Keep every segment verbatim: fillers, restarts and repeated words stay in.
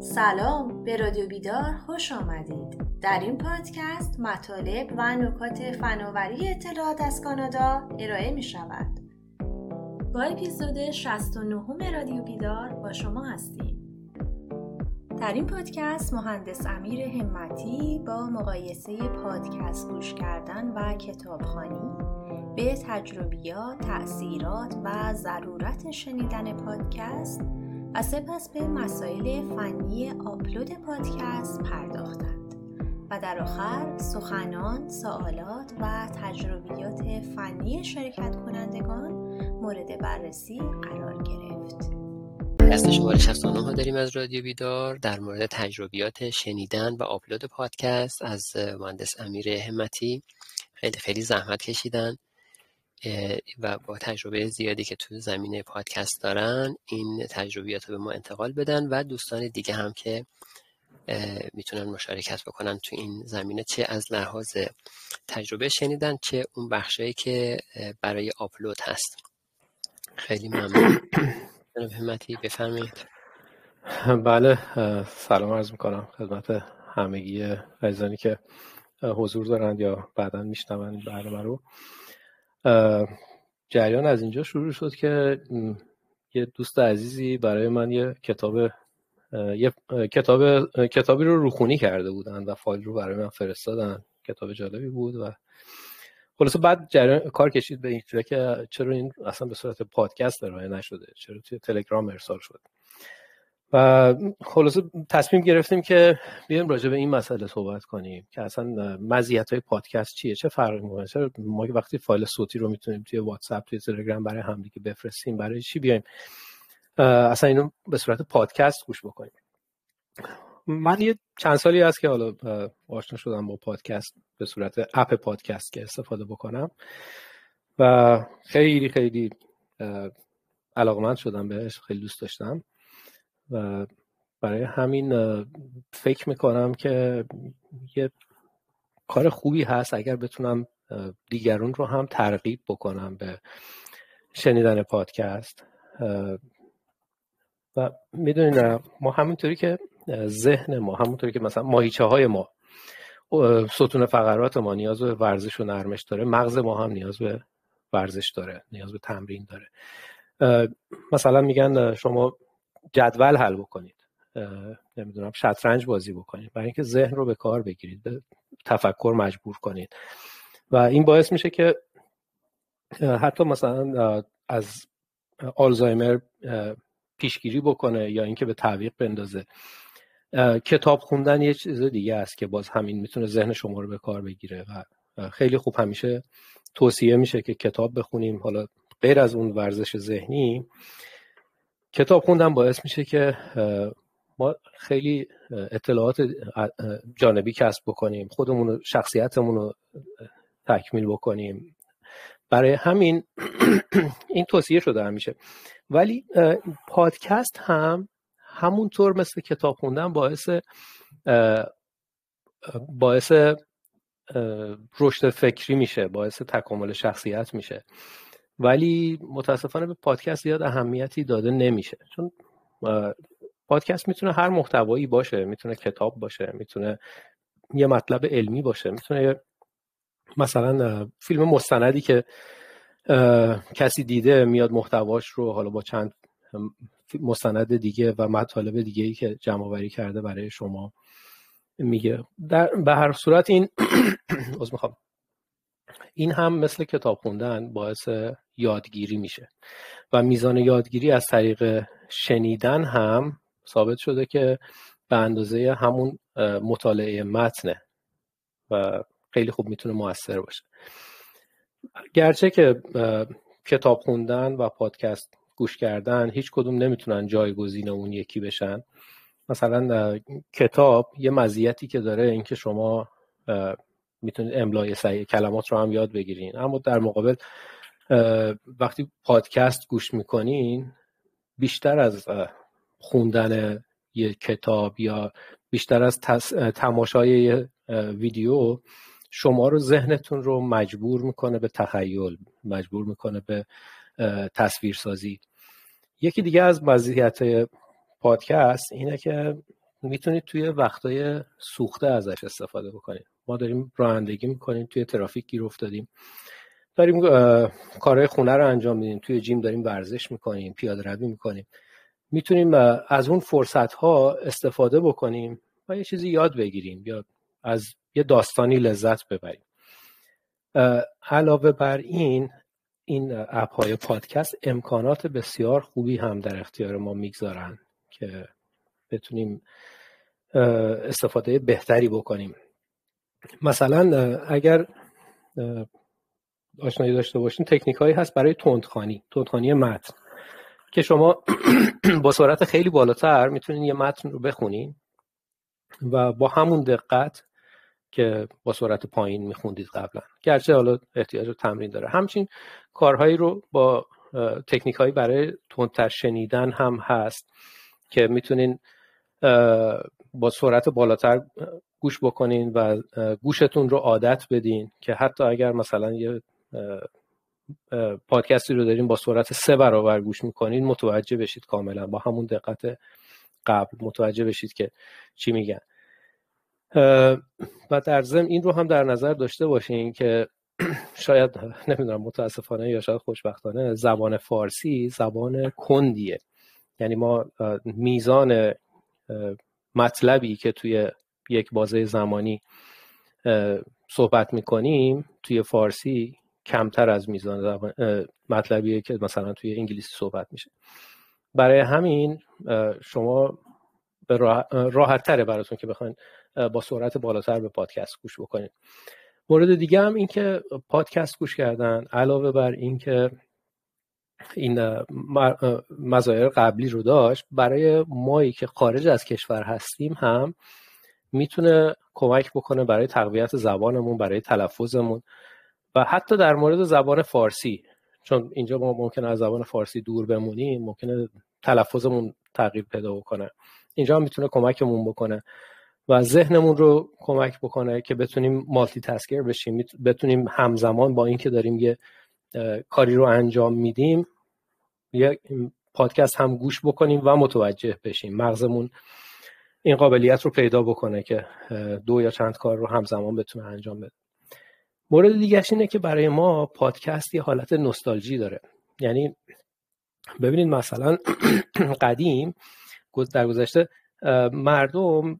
سلام، به رادیو بیدار خوش آمدید. در این پادکست مطالب و نکات فناوری اطلاعات از کانادا ارائه می شود. با اپیزود شصت و نه رادیو بیدار با شما هستیم. در این پادکست مهندس امیر همتی با مقایسه پادکست گوش کردن و کتابخوانی به تجربیات، تأثیرات و ضرورت شنیدن پادکست و سپس به مسائل فنی آپلود پادکست پرداختند و در آخر سخنان، سوالات و تجربیات فنی شرکت کنندگان مورد بررسی قرار گرفت. پادکست شماره شصت و نه داریم از رادیو بیدار در مورد تجربیات شنیدن و آپلود پادکست از مهندس امیر همتی. خیلی خیلی زحمت کشیدن و با تجربه زیادی که تو زمینه پادکست دارن این تجربیات رو به ما انتقال بدن و دوستان دیگه هم که میتونن مشارکت بکنن تو این زمینه، چه از لحاظ تجربه شنیدن چه اون بخشایی که برای آپلود هست. خیلی ممنون. جناب همتی بفرمایید. بله، سلام عرض میکنم خدمت همگی عزیزانی که حضور دارند یا بعداً میشنون برنامه رو. جریان از اینجا شروع شد که یه دوست عزیزی برای من یه کتاب یه کتاب کتابی رو روخونی کرده بودن و فایل رو برای من فرستادن. کتاب جالبی بود و خلاصه بعد جریان کار کشید به اینجا که چرا این اصلا به صورت پادکست ارائه نشده، چرا توی تلگرام ارسال شد. و خلاصه تصمیم گرفتیم که بیایم راجع به این مسئله صحبت کنیم که اصلا مزیت‌های پادکست چیه، چه فرقی می‌کنه. چرا ما وقتی فایل صوتی رو میتونیم توی واتساپ، توی تلگرام برای همدیگه بفرستیم، برای چی بیایم اصلا اینو به صورت پادکست گوش بکنیم. من یه چند سالی هست که حالا آشنا شدم با پادکست به صورت اپ پادکست که استفاده بکنم و خیلی خیلی علاقه‌مند شدم بهش، خیلی دوست داشتم و برای همین فکر میکنم که یه کار خوبی هست اگر بتونم دیگرون رو هم ترغیب بکنم به شنیدن پادکست. و میدونین ما همونطوری که ذهن ما، همونطوری که مثلا ماهیچه های ما، ستون فقرات ما نیاز به ورزش و نرمش داره، مغز ما هم نیاز به ورزش داره، نیاز به تمرین داره. مثلا میگن شما جدول حل بکنید، نمیدونم شطرنج بازی بکنید، برای اینکه ذهن رو به کار بگیرید، به تفکر مجبور کنید و این باعث میشه که حتی مثلا از آلزایمر پیشگیری بکنه یا اینکه به تعویق بندازه. کتاب خوندن یه چیز دیگه است که باز همین میتونه ذهن شما رو به کار بگیره و خیلی خوب همیشه توصیه میشه که کتاب بخونیم. حالا غیر از اون ورزش ذهنی، کتاب خوندن باعث میشه که ما خیلی اطلاعات جانبی کسب بکنیم، خودمون رو، شخصیتمون رو تکمیل بکنیم. برای همین این توصیه شده همیشه. ولی پادکست هم همونطور مثل کتاب خوندن باعث باعث رشد فکری میشه، باعث تکامل شخصیت میشه. ولی متاسفانه به پادکست زیاد اهمیتی داده نمیشه، چون پادکست میتونه هر محتوایی باشه، میتونه کتاب باشه، میتونه یه مطلب علمی باشه، میتونه مثلا فیلم مستندی که کسی دیده میاد محتواش رو حالا با چند مستند دیگه و مطالب دیگه‌ای که جمع آوری کرده برای شما میگه. در به هر صورت این از میخوام این هم مثل کتاب خوندن باعث یادگیری میشه و میزان یادگیری از طریق شنیدن هم ثابت شده که به اندازه همون مطالعه متنه و خیلی خوب میتونه مؤثر باشه. گرچه که کتاب خوندن و پادکست گوش کردن هیچ کدوم نمیتونن جایگزین اون یکی بشن. مثلا کتاب یه مزیتی که داره این که شما میتونید املای صحیح کلمات رو هم یاد بگیرین، اما در مقابل وقتی پادکست گوش میکنین بیشتر از خوندن یه کتاب یا بیشتر از تماشای ویدیو شما رو، ذهنتون رو مجبور میکنه به تخیل، مجبور میکنه به تصویرسازی. یکی دیگه از مزیت پادکست اینه که میتونید توی وقتای سوخته ازش استفاده بکنید. ما داریم رانندگی میکنیم، توی ترافیک گیر افتادیم، داریم کارهای خونه رو انجام میدیم، توی جیم داریم ورزش میکنیم، پیاده روی میکنیم. میتونیم از اون فرصت ها استفاده بکنیم و یه چیزی یاد بگیریم یا از یه داستانی لذت ببریم. علاوه بر این این اپ های پادکست امکانات بسیار خوبی هم در اختیار ما میگذارن که بتونیم استفاده بهتری بکنیم. مثلا اگر آشنایی داشته باشین، تکنیک هایی هست برای تندخوانی تندخوانی متن که شما با سرعت خیلی بالاتر میتونین یه متن رو بخونین و با همون دقت که با سرعت پایین میخوندید قبلا، گرچه حالا احتیاج به تمرین داره. همچنین کارهایی رو با تکنیک هایی برای تندتر شنیدن هم هست که میتونین با سرعت بالاتر گوش بکنین و گوشتون رو عادت بدین که حتی اگر مثلا یه پادکستی رو دارین با سرعت سه برابر گوش میکنین، متوجه بشید کاملا با همون دقت قبل متوجه بشید که چی میگن. و در ضمن این رو هم در نظر داشته باشین که شاید نمیدونم متاسفانه یا شاید خوشبختانه زبان فارسی زبان کندیه. یعنی ما میزان مطلبی که توی یک بازه زمانی صحبت میکنیم توی فارسی کمتر از میزان مطلبیه که مثلا توی انگلیسی صحبت میشه. برای همین شما به راحت تره براتون که بخواین با سرعت بالاتر به پادکست گوش بکنید. مورد دیگه هم این که پادکست گوش کردن علاوه بر این که این مزایا قبلی رو داشت، برای مایی که خارج از کشور هستیم هم میتونه کمک بکنه برای تقویت زبانمون، برای تلفظمون و حتی در مورد زبان فارسی، چون اینجا ما ممکنه از زبان فارسی دور بمونیم، ممکنه تلفظمون تغییر پیدا بکنه. اینجا هم میتونه کمکمون بکنه و ذهنمون رو کمک بکنه که بتونیم مالتی تاسکر بشیم، بتونیم همزمان با اینکه داریم یه کاری رو انجام میدیم یه پادکست هم گوش بکنیم و متوجه بشیم. مغزمون این قابلیت رو پیدا بکنه که دو یا چند کار رو همزمان بتونه انجام بده. مورد دیگه‌اش اینه که برای ما پادکست یه حالت نوستالژی داره. یعنی ببینید مثلا قدیم در گذشته مردم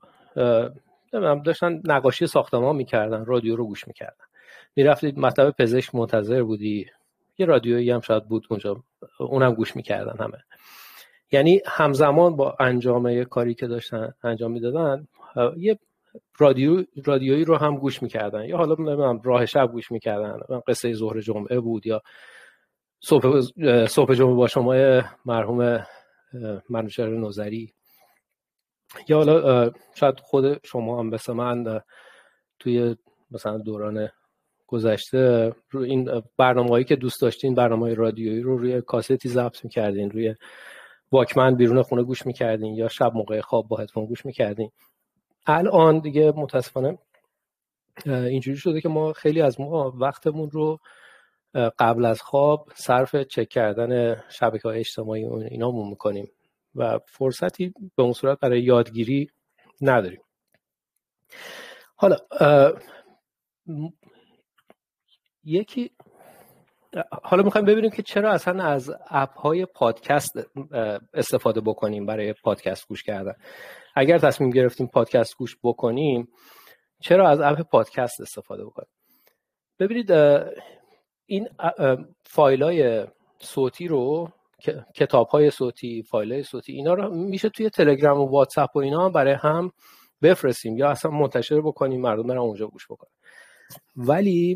داشتن نقاشی ساختمان میکردن، رادیو رو گوش میکردن. میرفتید مطب پزشک منتظر بودی، یه رادیویی هم شاید بود اونجا، اونم گوش میکردن همه. یعنی همزمان با انجام کاری که داشتن انجام میدادن یه رادیو رادیویی رو هم گوش میکردن، یا حالا نمیدونم راه شب گوش میکردن، قصه ظهر جمعه بود یا صبح صبح جمعه با شما مرحوم منوچهر نوذری، یا حالا شاید خود شما هم مثل من توی مثلا دوران گذشته رو این برنامه‌هایی که دوست داشتین، برنامه‌های رادیویی رو روی کاستی ضبط می‌کردین، روی واکمن بیرون خونه گوش می‌کردین یا شب موقع خواب با هدفون گوش می‌کردین. الان دیگه متاسفانه اینجوری شده که ما خیلی از ما وقتمون رو قبل از خواب صرف چک کردن شبکه‌های اجتماعی اینامون می‌کنیم و فرصتی به اون صورت برای یادگیری نداریم. حالا یکی حالا میخوایم ببینیم که چرا اصلا از اپ های پادکست استفاده بکنیم برای پادکست گوش کردن. اگر تصمیم گرفتیم پادکست گوش بکنیم، چرا از اپ پادکست استفاده بکنیم؟ ببینید این فایل های صوتی رو، کتاب های صوتی، فایل های صوتی، اینا رو میشه توی تلگرام و واتساپ و اینا برای هم بفرستیم یا اصلا منتشر بکنیم مردم برن اونجا گوش بکنن. ولی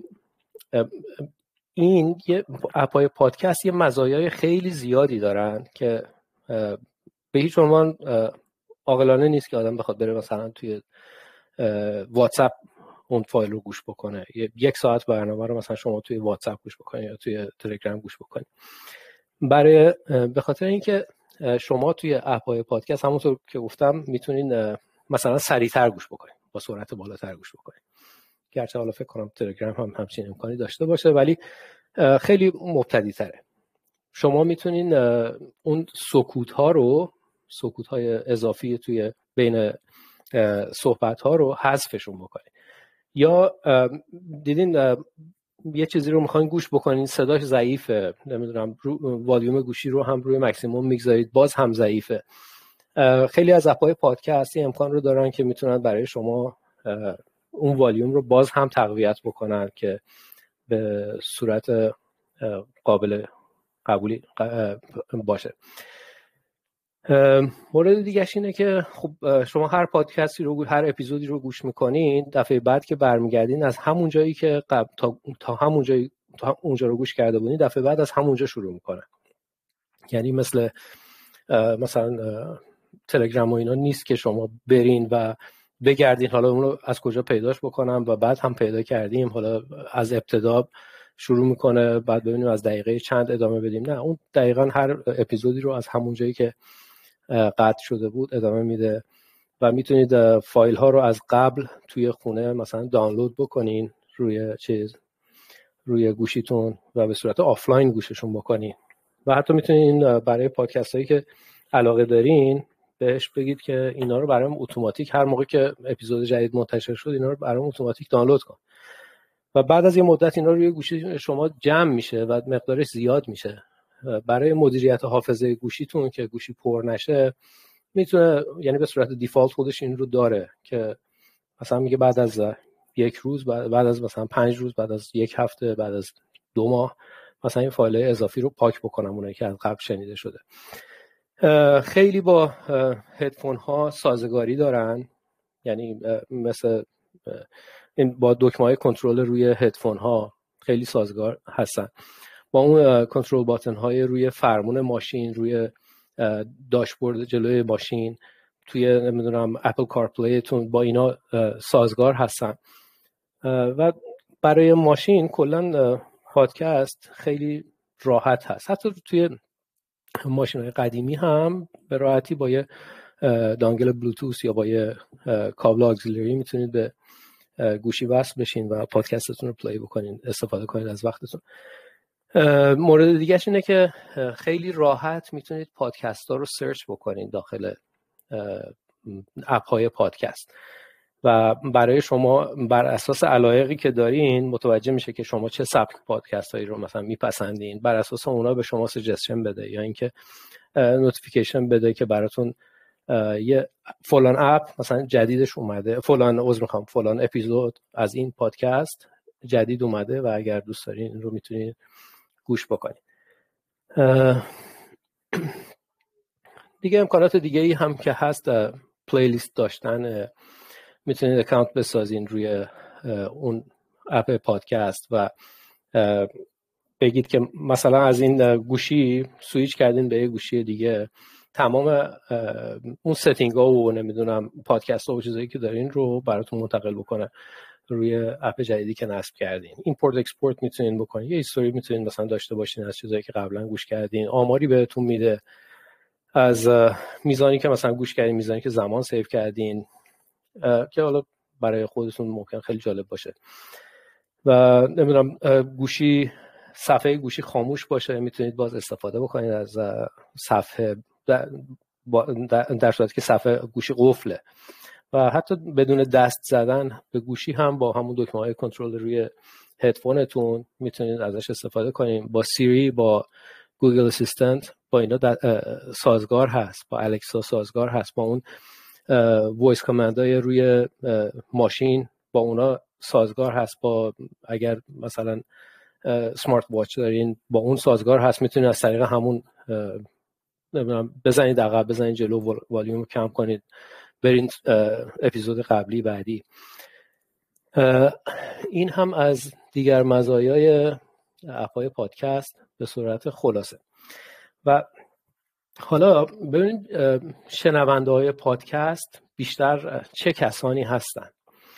این یه اپ‌های پادکست یه مزایای خیلی زیادی دارن که به هیچ عنوان عاقلانه نیست که آدم بخواد بره مثلا توی واتساپ اون فایل رو گوش بکنه. یک ساعت برنامه رو مثلا شما توی واتساپ گوش بکنید یا توی تلگرام گوش بکنید. برای به خاطر اینکه شما توی اپ‌های پادکست همونطور که گفتم میتونین مثلا سریعتر گوش بکنید، با سرعت بالاتر گوش بکنید. گرچه حالا فکر کنم تلگرام هم همچین امکانی داشته باشه ولی خیلی مبتدی تره. شما میتونین اون سکوت ها رو، سکوت های اضافی توی بین صحبت ها رو حذفشون بکنید. یا دیدین یه چیزی رو میخواین گوش بکنین صداش ضعیفه، نمیدونم والیوم گوشی رو هم روی مکسیموم میگذارید باز هم ضعیفه. خیلی از اپ‌های پادکست این امکان رو دارن که میتونن برای شما اون والیوم رو باز هم تقویت بکنن که به صورت قابل قبولی باشه. مورد دیگه‌اش اینه که خب شما هر پادکستی رو هر اپیزودی رو گوش میکنین، دفعه بعد که برمیگردین از همون جایی که قبل تا تا همون جایی تا اونجا رو گوش کرده بودین، دفعه بعد از همونجا شروع میکنن. یعنی مثل مثلا تلگرام و اینا نیست که شما برین و بگردین حالا اون رو از کجا پیداش بکنم و بعد هم پیدا کردیم حالا از ابتدا شروع میکنه بعد ببینیم از دقیقه چند ادامه بدیم. نه، اون دقیقاً هر اپیزودی رو از همون جایی که قطع شده بود ادامه میده و میتونید فایل ها رو از قبل توی خونه مثلا دانلود بکنین روی چیز روی گوشیتون و به صورت آفلاین گوششون بکنین. و حتی میتونین برای پادکست هایی که علاقه دارین بهش بگید که اینا رو برام اتوماتیک هر موقع که اپیزود جدید منتشر شد اینا رو برام اتوماتیک دانلود کن و بعد از یه مدت اینا روی گوشی شما جمع میشه و مقدارش زیاد میشه. برای مدیریت حافظه گوشیتون که گوشی پر نشه میتونه، یعنی به صورت دیفالت خودش این رو داره که مثلا میگه بعد از یک روز بعد از مثلا پنج روز بعد از یک هفته بعد از دو ماه مثلا این فایل اضافی رو پاک بکنم اونایی که از قبل شنیده شده. خیلی با هدفون ها سازگاری دارن، یعنی مثل این با دکمه‌های کنترل روی هدفون ها خیلی سازگار هستن. با اون کنترل باتن های روی فرمون ماشین، روی داشبورد جلوی ماشین، توی نمیدونم اپل کارپلی تون با اینا سازگار هستن. و برای ماشین کلا پادکست خیلی راحت هست. حتی توی ماشین‌های قدیمی هم به راحتی با یه دانگل بلوتوث یا با یه کابل اگزیلری میتونید به گوشی وصل بشین و پادکستتون رو پلی بکنین، استفاده کنید از وقتتون. مورد دیگه‌اش اینه که خیلی راحت میتونید پادکست ها رو سرچ بکنید داخل اپ های پادکست و برای شما بر اساس علایقی که دارین متوجه میشه که شما چه سبک پادکست هایی رو مثلا میپسندین، بر اساس اونا به شما سجستشن بده یا اینکه نوتیفیکیشن بده که براتون یه فلان اپ مثلا جدیدش اومده، فلان عذر میخوام فلان اپیزود از این پادکست جدید اومده و اگر دوست دارین این رو میتونید گوش بکنید. دیگه امکانات دیگه ای هم که هست، پلیلیست داشتن، میتونید اکانت بسازین روی اون اپ پادکست و بگید که مثلا از این گوشی سویچ کردین به یه گوشی دیگه، تمام اون ستینگ ها و نمیدونم پادکست ها و چیزایی که دارین رو براتون منتقل بکنه روی اپ جدیدی که نصب کردین. ایمپورت اکسپورت میتونین بکنین، یه هیستوری میتونین مثلا داشته باشین از چیزایی که قبلا گوش کردین، آماری بهتون میده از میزانی که مثلا گوش کردین، میزانی که زمان سیو کردین که حالا برای خودتون ممکن خیلی جالب باشه. و نمیدونم گوشی صفحه گوشی خاموش باشه میتونید باز استفاده بکنید از صفحه در صورتی که صفحه گوشی قفله و حتی بدون دست زدن به گوشی هم با همون دکمه‌های کنترل روی هدفونتون میتونید ازش استفاده کنید. با سیری، با گوگل اسیستنت، با اینا سازگار هست، با الکسا سازگار هست، با اون وایس کامندهای روی ماشین با اونا سازگار هست، با اگر مثلا سمارت واچ دارین با اون سازگار هست. میتونید از طریق همون نمیدونم بزنید عقب، بزنید جلو، والیوم رو کم کنید، برین اپیزود قبلی بعدی. این هم از دیگر مزایای اپ‌های پادکست به صورت خلاصه. و حالا ببینید شنونده‌های پادکست بیشتر چه کسانی هستن.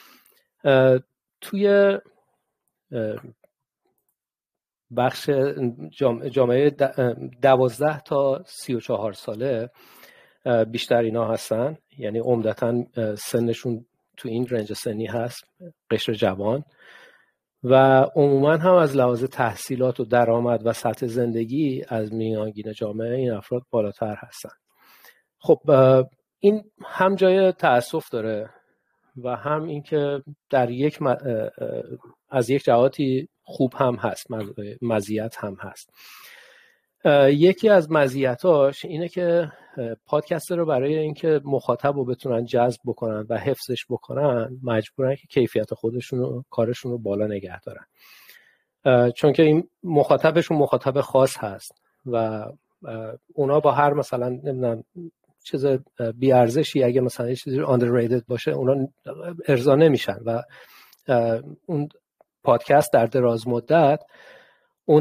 توی بخش جامعه دوازده تا سی و چهار ساله بیشتر اینا هستن، یعنی عمدتاً سنشون تو این رنج سنی هست، قشر جوان، و عموما هم از لحاظ تحصیلات و درآمد و سطح زندگی از میانگین جامعه این افراد بالاتر هستن. خب این هم جای تأسف داره و هم اینکه در یک م... از یک جهاتی خوب هم هست، مزیت هم هست. یکی از مزیتاش اینه که پادکست رو برای اینکه مخاطب رو بتونن جذب بکنن و حفظش بکنن مجبورن که کیفیت خودشون و کارشون رو بالا نگه دارن، چون که این مخاطبشون مخاطب خاص هست و اونا با هر مثلا نمیدونم چیز بی ارزشی اگه مثلا چیزی underrated باشه اونا ارضا نمیشن و اون پادکست در دراز مدت اون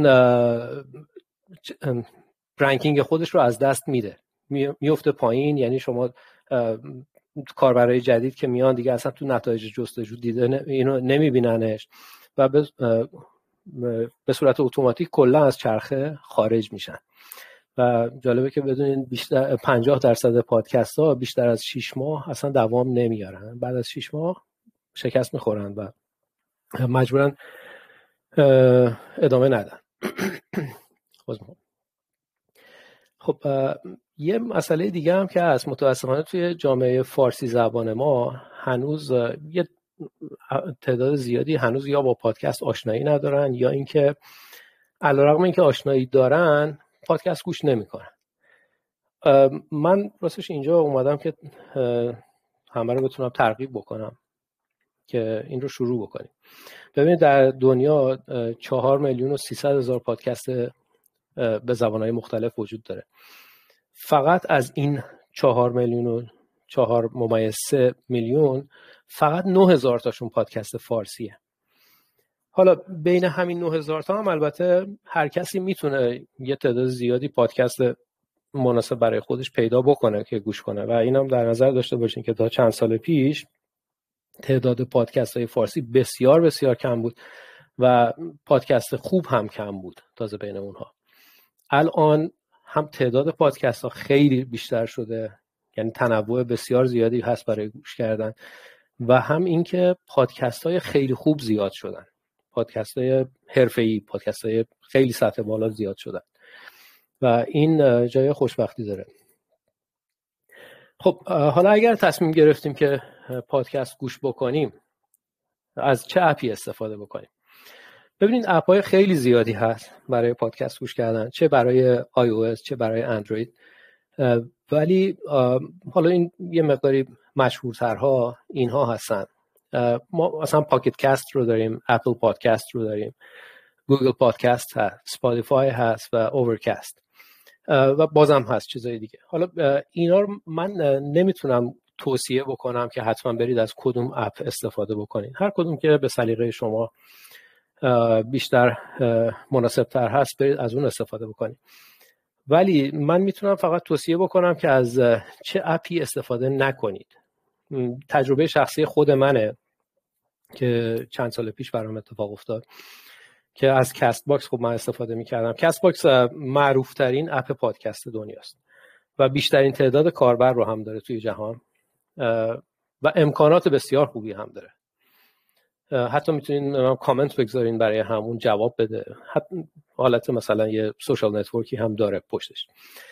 رنکینگ خودش رو از دست میده، میفته پایین. یعنی شما کاربرای جدید که میان دیگه اصلا تو نتایج جستجو دیده اینو نمیبیننش و به, به صورت اتوماتیک کلا از چرخه خارج میشن. و جالبه که بدونین بیشتر پنجاه درصد پادکست ها بیشتر از شش ماه اصلا دوام نمیارن، بعد از شش ماه شکست میخورن و مجبورن ادامه ندن. خب یه مسئله دیگه هم که هست، متاسفانه توی جامعه فارسی زبان ما هنوز یه تعداد زیادی هنوز یا با پادکست آشنایی ندارن یا اینکه علیرغم اینکه آشنایی دارن پادکست گوش نمیکنن. من راستش اینجا اومدم که همه رو بتونم ترغیب بکنم که این رو شروع بکنیم. ببینید در دنیا چهار میلیون و سیصد هزار پادکست به زبانهای مختلف وجود داره. فقط از این چهار میلیون و چهار ممیز سه میلیون فقط نه هزار تاشون پادکست فارسیه. حالا بین همین نه هزار تا هم البته هر کسی میتونه یه تعداد زیادی پادکست مناسب برای خودش پیدا بکنه که گوش کنه و اینم در نظر داشته باشین که تا چند سال پیش تعداد پادکست های فارسی بسیار بسیار کم بود و پادکست خوب هم کم بود تازه بین اونها. الان هم تعداد پادکست ها خیلی بیشتر شده، یعنی تنوع بسیار زیادی هست برای گوش کردن و هم اینکه پادکست های خیلی خوب زیاد شدن، پادکست های حرفه‌ای، پادکست های خیلی سطح بالا زیاد شدن و این جای خوشبختی داره. خب حالا اگر تصمیم گرفتیم که پادکست گوش بکنیم از چه اپی استفاده بکنیم؟ ببینید اپ‌های خیلی زیادی هست برای پادکست گوش کردن، چه برای آی او اس چه برای اندروید، ولی حالا این یه مقداری مشهورترها اینها هستن. ما مثلا پاکت کست رو داریم، اپل پادکست رو داریم، گوگل پادکست هست، اسپاتیفای هست و اوورکست و بازم هست چیزای دیگه. حالا اینا رو من نمیتونم توصیه بکنم که حتما برید از کدوم اپ استفاده بکنید، هر کدوم که به سلیقه شما بیشتر مناسب تر هست برید از اون استفاده بکنید. ولی من میتونم فقط توصیه بکنم که از چه اپی استفاده نکنید. تجربه شخصی خود منه که چند سال پیش برام اتفاق افتاد که از کست باکس خب من استفاده میکردم. کست باکس معروف ترین اپ پادکست دنیاست و بیشترین تعداد کاربر رو هم داره توی جهان و امکانات بسیار خوبی هم داره. حتی میتونین کامنت بگذارین برای همون جواب بده، حتی حالت مثلا یه سوشال نتورکی هم داره پشتش.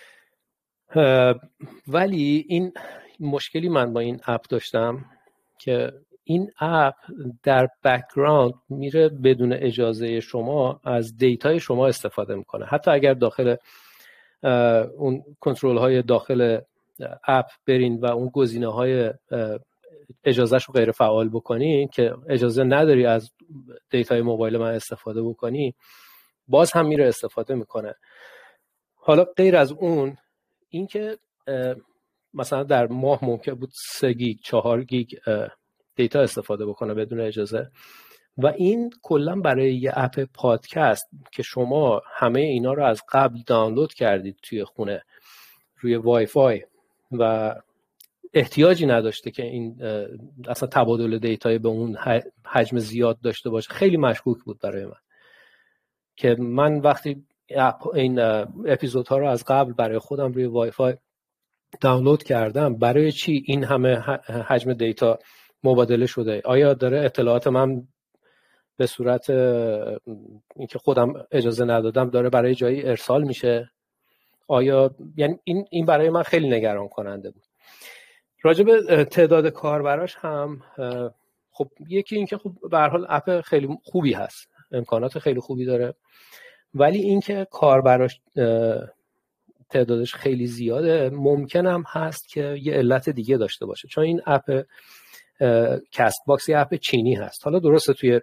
ولی این مشکلی من با این اپ داشتم که این اپ در بک‌گراند میره بدون اجازه شما از دیتای شما استفاده میکنه. حتی اگر داخل اون کنترل های داخل اپ برین و اون گزینه های اجازهش رو غیر فعال بکنی که اجازه نداری از دیتای موبایل من استفاده بکنی، باز هم میره استفاده میکنه. حالا غیر از اون این که مثلا در ماه ممکن بود سه گیگ چهار گیگ دیتا استفاده بکنه بدون اجازه و این کلا برای یه اپ پادکست که شما همه اینا رو از قبل دانلود کردید توی خونه روی وای فای و احتیاجی نداشته که این اصلا تبادل دیتای به اون حجم زیاد داشته باشه، خیلی مشکوک بود برای من که من وقتی این اپیزودها رو از قبل برای خودم روی وای فای دانلود کردم برای چی این همه حجم دیتا مبادله شده؟ آیا داره اطلاعات من به صورت اینکه خودم اجازه ندادم داره برای جایی ارسال میشه؟ آیا یعنی این این برای من خیلی نگران کننده بود. راجع به تعداد کاربراش هم خب یکی این که خب به هر حال اپ خیلی خوبی هست، امکانات خیلی خوبی داره، ولی این که کاربراش تعدادش خیلی زیاده ممکن هم هست که یه علت دیگه داشته باشه، چون این اپ کست باکس یه اپ چینی هست. حالا درسته توی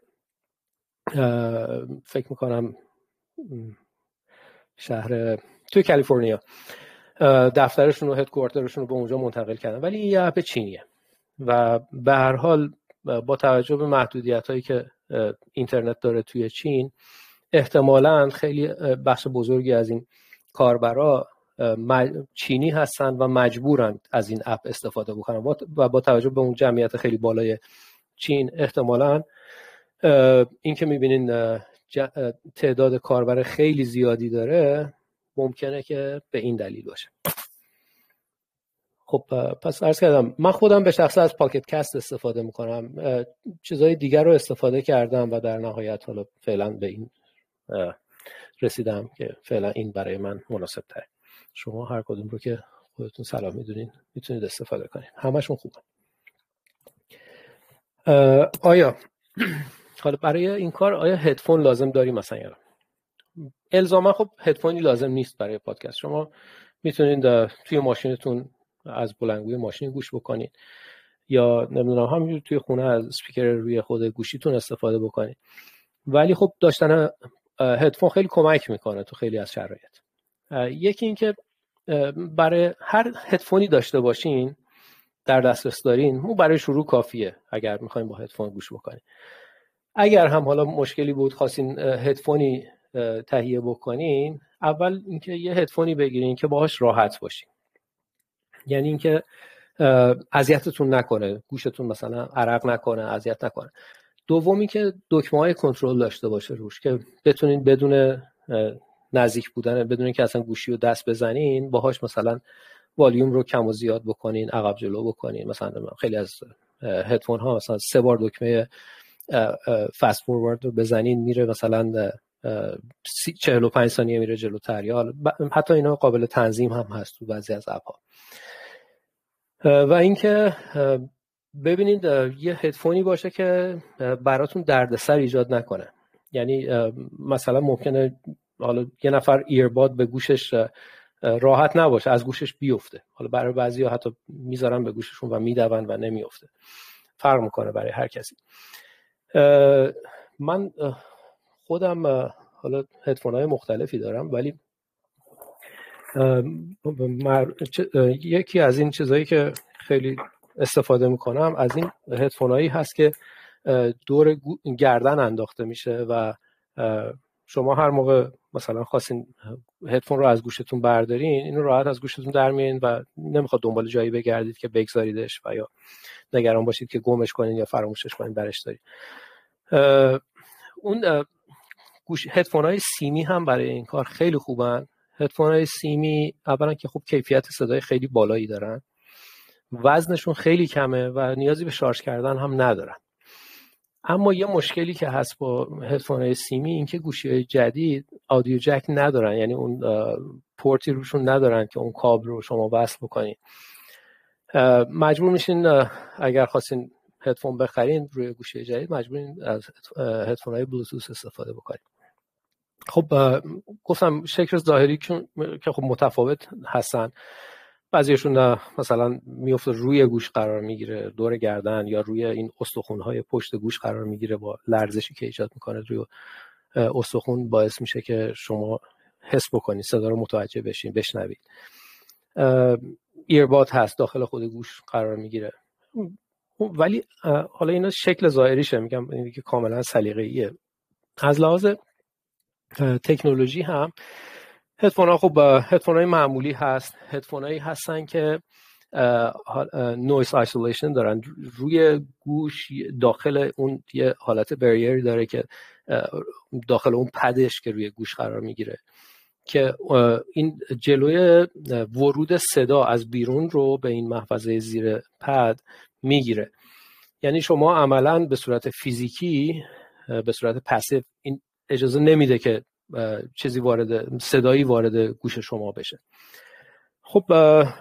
فکر میکنم شهر توی کالیفرنیا دفترشون و هدکوارترشون رو به اونجا منتقل کردن، ولی این یه اپ چینیه و به هر حال با توجه به محدودیت هایی که اینترنت داره توی چین احتمالاً خیلی بخش بزرگی از این کاربرا چینی هستن و مجبورن از این اپ استفاده بکنن و با توجه به اون جمعیت خیلی بالای چین احتمالاً این که میبینین تعداد کاربر خیلی زیادی داره ممکنه که به این دلیل باشه. خب پس عرض کردم من خودم به شخصه از پاکت کست استفاده میکنم، چیزهای دیگر رو استفاده کردم و در نهایت حالا فعلا به این رسیدم که فعلا این برای من مناسب تره. شما هر کدوم رو که خودتون صلاح میدونین میتونید استفاده کنید، همشون خوبه. آیا حالا برای این کار آیا هدفون لازم داریم مثلا؟ یا الزاما خب هدفونی لازم نیست برای پادکست. شما میتونید توی ماشینتون از بلندگوی ماشین گوش بکنید یا نمیدونم همینجور توی خونه از اسپیکر روی خود گوشیتون استفاده بکنید، ولی خب داشتن هدفون خیلی کمک میکنه تو خیلی از شرایط. یکی این که برای هر هدفونی داشته باشین در دسترس دارین، اون برای شروع کافیه اگر میخواین با هدفون گوش بکنید. اگر هم حالا مشکلی بود خواستین هدفونی تهیه بکنین، اول اینکه یه هدفونی بگیرین که باهاش راحت باشین، یعنی اینکه اذیتتون نکنه، گوشتون مثلا عرق نکنه، اذیت نکنه. دومی که دکمه‌های کنترل داشته باشه روش که بتونین بدون نزدیک بودن، بدون اینکه اصلا گوشی رو دست بزنین باهاش مثلا والیوم رو کم و زیاد بکنین، عقب جلو بکنین. مثلا خیلی از هدفون ها مثلا سه بار دکمه فست فوروارد رو بزنین میره مثلا چهل و پنج ثانیه میره جلوتر، یا حتی اینا قابل تنظیم هم هست تو بعضی از اپ ها. و اینکه ببینید یه هدفونی باشه که براتون دردسر ایجاد نکنه، یعنی مثلا ممکنه حالا یه نفر ایرباد به گوشش راحت نباشه، از گوشش بیفته. حالا برای بعضیا حتی میذارن به گوششون و میدون و نمیفته، فرق میکنه برای هر کسی. من خودم حالا هدفون‌های مختلفی دارم، ولی یکی از این چیزایی که خیلی استفاده میکنم از این هدفونایی هست که دور گردن انداخته میشه و شما هر موقع مثلا خواستین هدفون رو از گوشتون بردارین، اینو راحت از گوشتون در میارین و نمیخواد دنبال جایی بگردید که بگذاریدش و یا نگران باشید که گمش کنین یا فراموشش کنین برش دارید. اون گوش هدفونای سیمی هم برای این کار خیلی خوبن. هدفونای سیمی اولا که خب کیفیت صدای خیلی بالایی دارن، وزنشون خیلی کمه و نیازی به شارژ کردن هم ندارن. اما یه مشکلی که هست با هدفونای سیمی این که گوشی‌های جدید آدیو جک ندارن، یعنی اون پورتی روشون ندارن که اون کابل رو شما وصل بکنین. مجبور میشین اگر خواستین هدفون بخرین روی گوشی جدید مجبورین از هدفون‌های بلوتوث استفاده بکنین. خب گفتم شکل ظاهری که خب متفاوت هستن، بعضیشون مثلا میفته روی گوش قرار میگیره، دور گردن، یا روی این استخوان‌های پشت گوش قرار میگیره با لرزشی که ایجاد میکنه روی استخوان، باعث میشه که شما حس بکنید، صدا رو متوجه بشین، بشنوید. ایرباد هست داخل خود گوش قرار میگیره، ولی حالا اینا شکل ظاهریشه، میگم اینی که کاملا سلیقه‌ایه. از لحاظ تکنولوژی هم هدفون‌ها خب هدفون‌های معمولی هست، هدفونایی هستن که نویز آیسولیشن دارن، روی گوش داخل اون یه حالت بریری داره که داخل اون پدش که روی گوش قرار میگیره که این جلوی ورود صدا از بیرون رو به این محفظه زیر پد میگیره. یعنی شما عملاً به صورت فیزیکی، به صورت پسیو، این اجازه نمیده که چیزی وارد، صدایی وارد گوش شما بشه. خب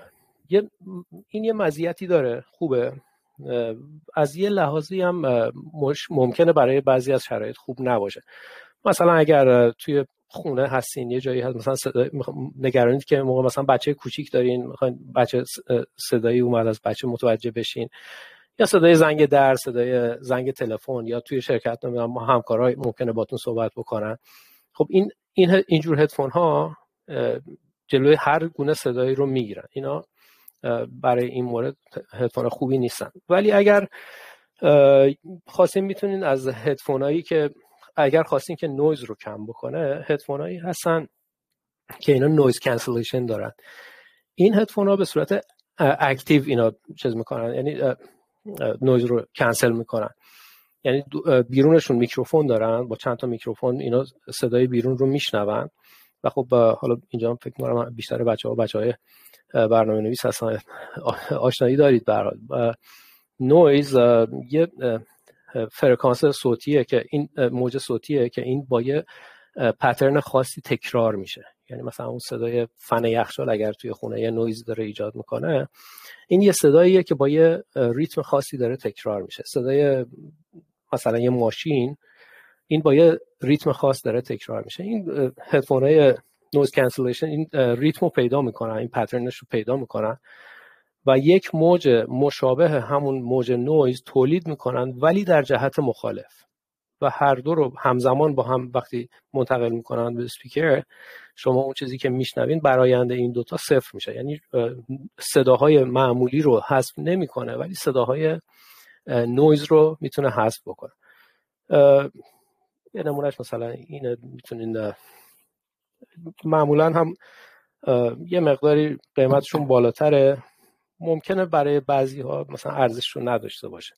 یه این یه مزیتی داره خوبه، از یه لحاظی هم مش ممکنه برای بعضی از شرایط خوب نباشه. مثلا اگر توی خونه هستین، یه جایی هست مثلا صدای نگرانید که موقع مثلا بچه کوچیک دارین، میخواین بچه صدایی اومد از بچه متوجه بشین، یا صدای زنگ در، صدای زنگ تلفن، یا توی شرکت نمیدونم ما همکارای ممکنه باتون صحبت بکنن. خب این این اینجور هدفون ها جلوی هر گونه صدایی رو میگیرن. اینا برای این مورد هدفون خوبی نیستن. ولی اگر خواستین میتونین از هدفونایی که اگر خواستین که نویز رو کم بکنه، هدفونایی هستن که اینا نویز کانسلیشن دارن. این هدفون ها به صورت اکتیو اینا چیز میکنن، یعنی نویز رو کنسل میکنن. یعنی بیرونشون میکروفون دارن، با چند تا میکروفون اینا صدای بیرون رو میشنون. و خب حالا اینجا فکر می‌کنم بیشتر بچه‌ها بچه‌های برنامه نویس هستن، آشنایی دارید. به هر حال نویز یه فرکانس صوتیه که این موج صوتیه که این با یه پترن خاصی تکرار میشه. یعنی مثلا اون صدای فن یخچال اگر توی خونه یه نویز داره ایجاد میکنه، این یه صداییه که با یه ریتم خاصی داره تکرار میشه. صدای مثلا یه ماشین، این با یه ریتم خاص داره تکرار میشه. این هدفونای نویز کانسلیشن این ریتم رو پیدا میکنن، این پترنش رو پیدا میکنن و یک موج مشابه همون موج نویز تولید میکنن، ولی در جهت مخالف، و هر دو رو همزمان با هم وقتی منتقل میکنن به اسپیکر، شما اون چیزی که میشنوین برآینده این دوتا صفر میشه. یعنی صداهای معمولی رو حذف نمیکنه، ولی صداهای نویز رو میتونه حذف بکنه. یه نمونهش مثلا اینه، میتونین معمولا هم یه مقداری قیمتشون بالاتره، ممکنه برای بعضی ها مثلا ارزش رو نداشته باشه.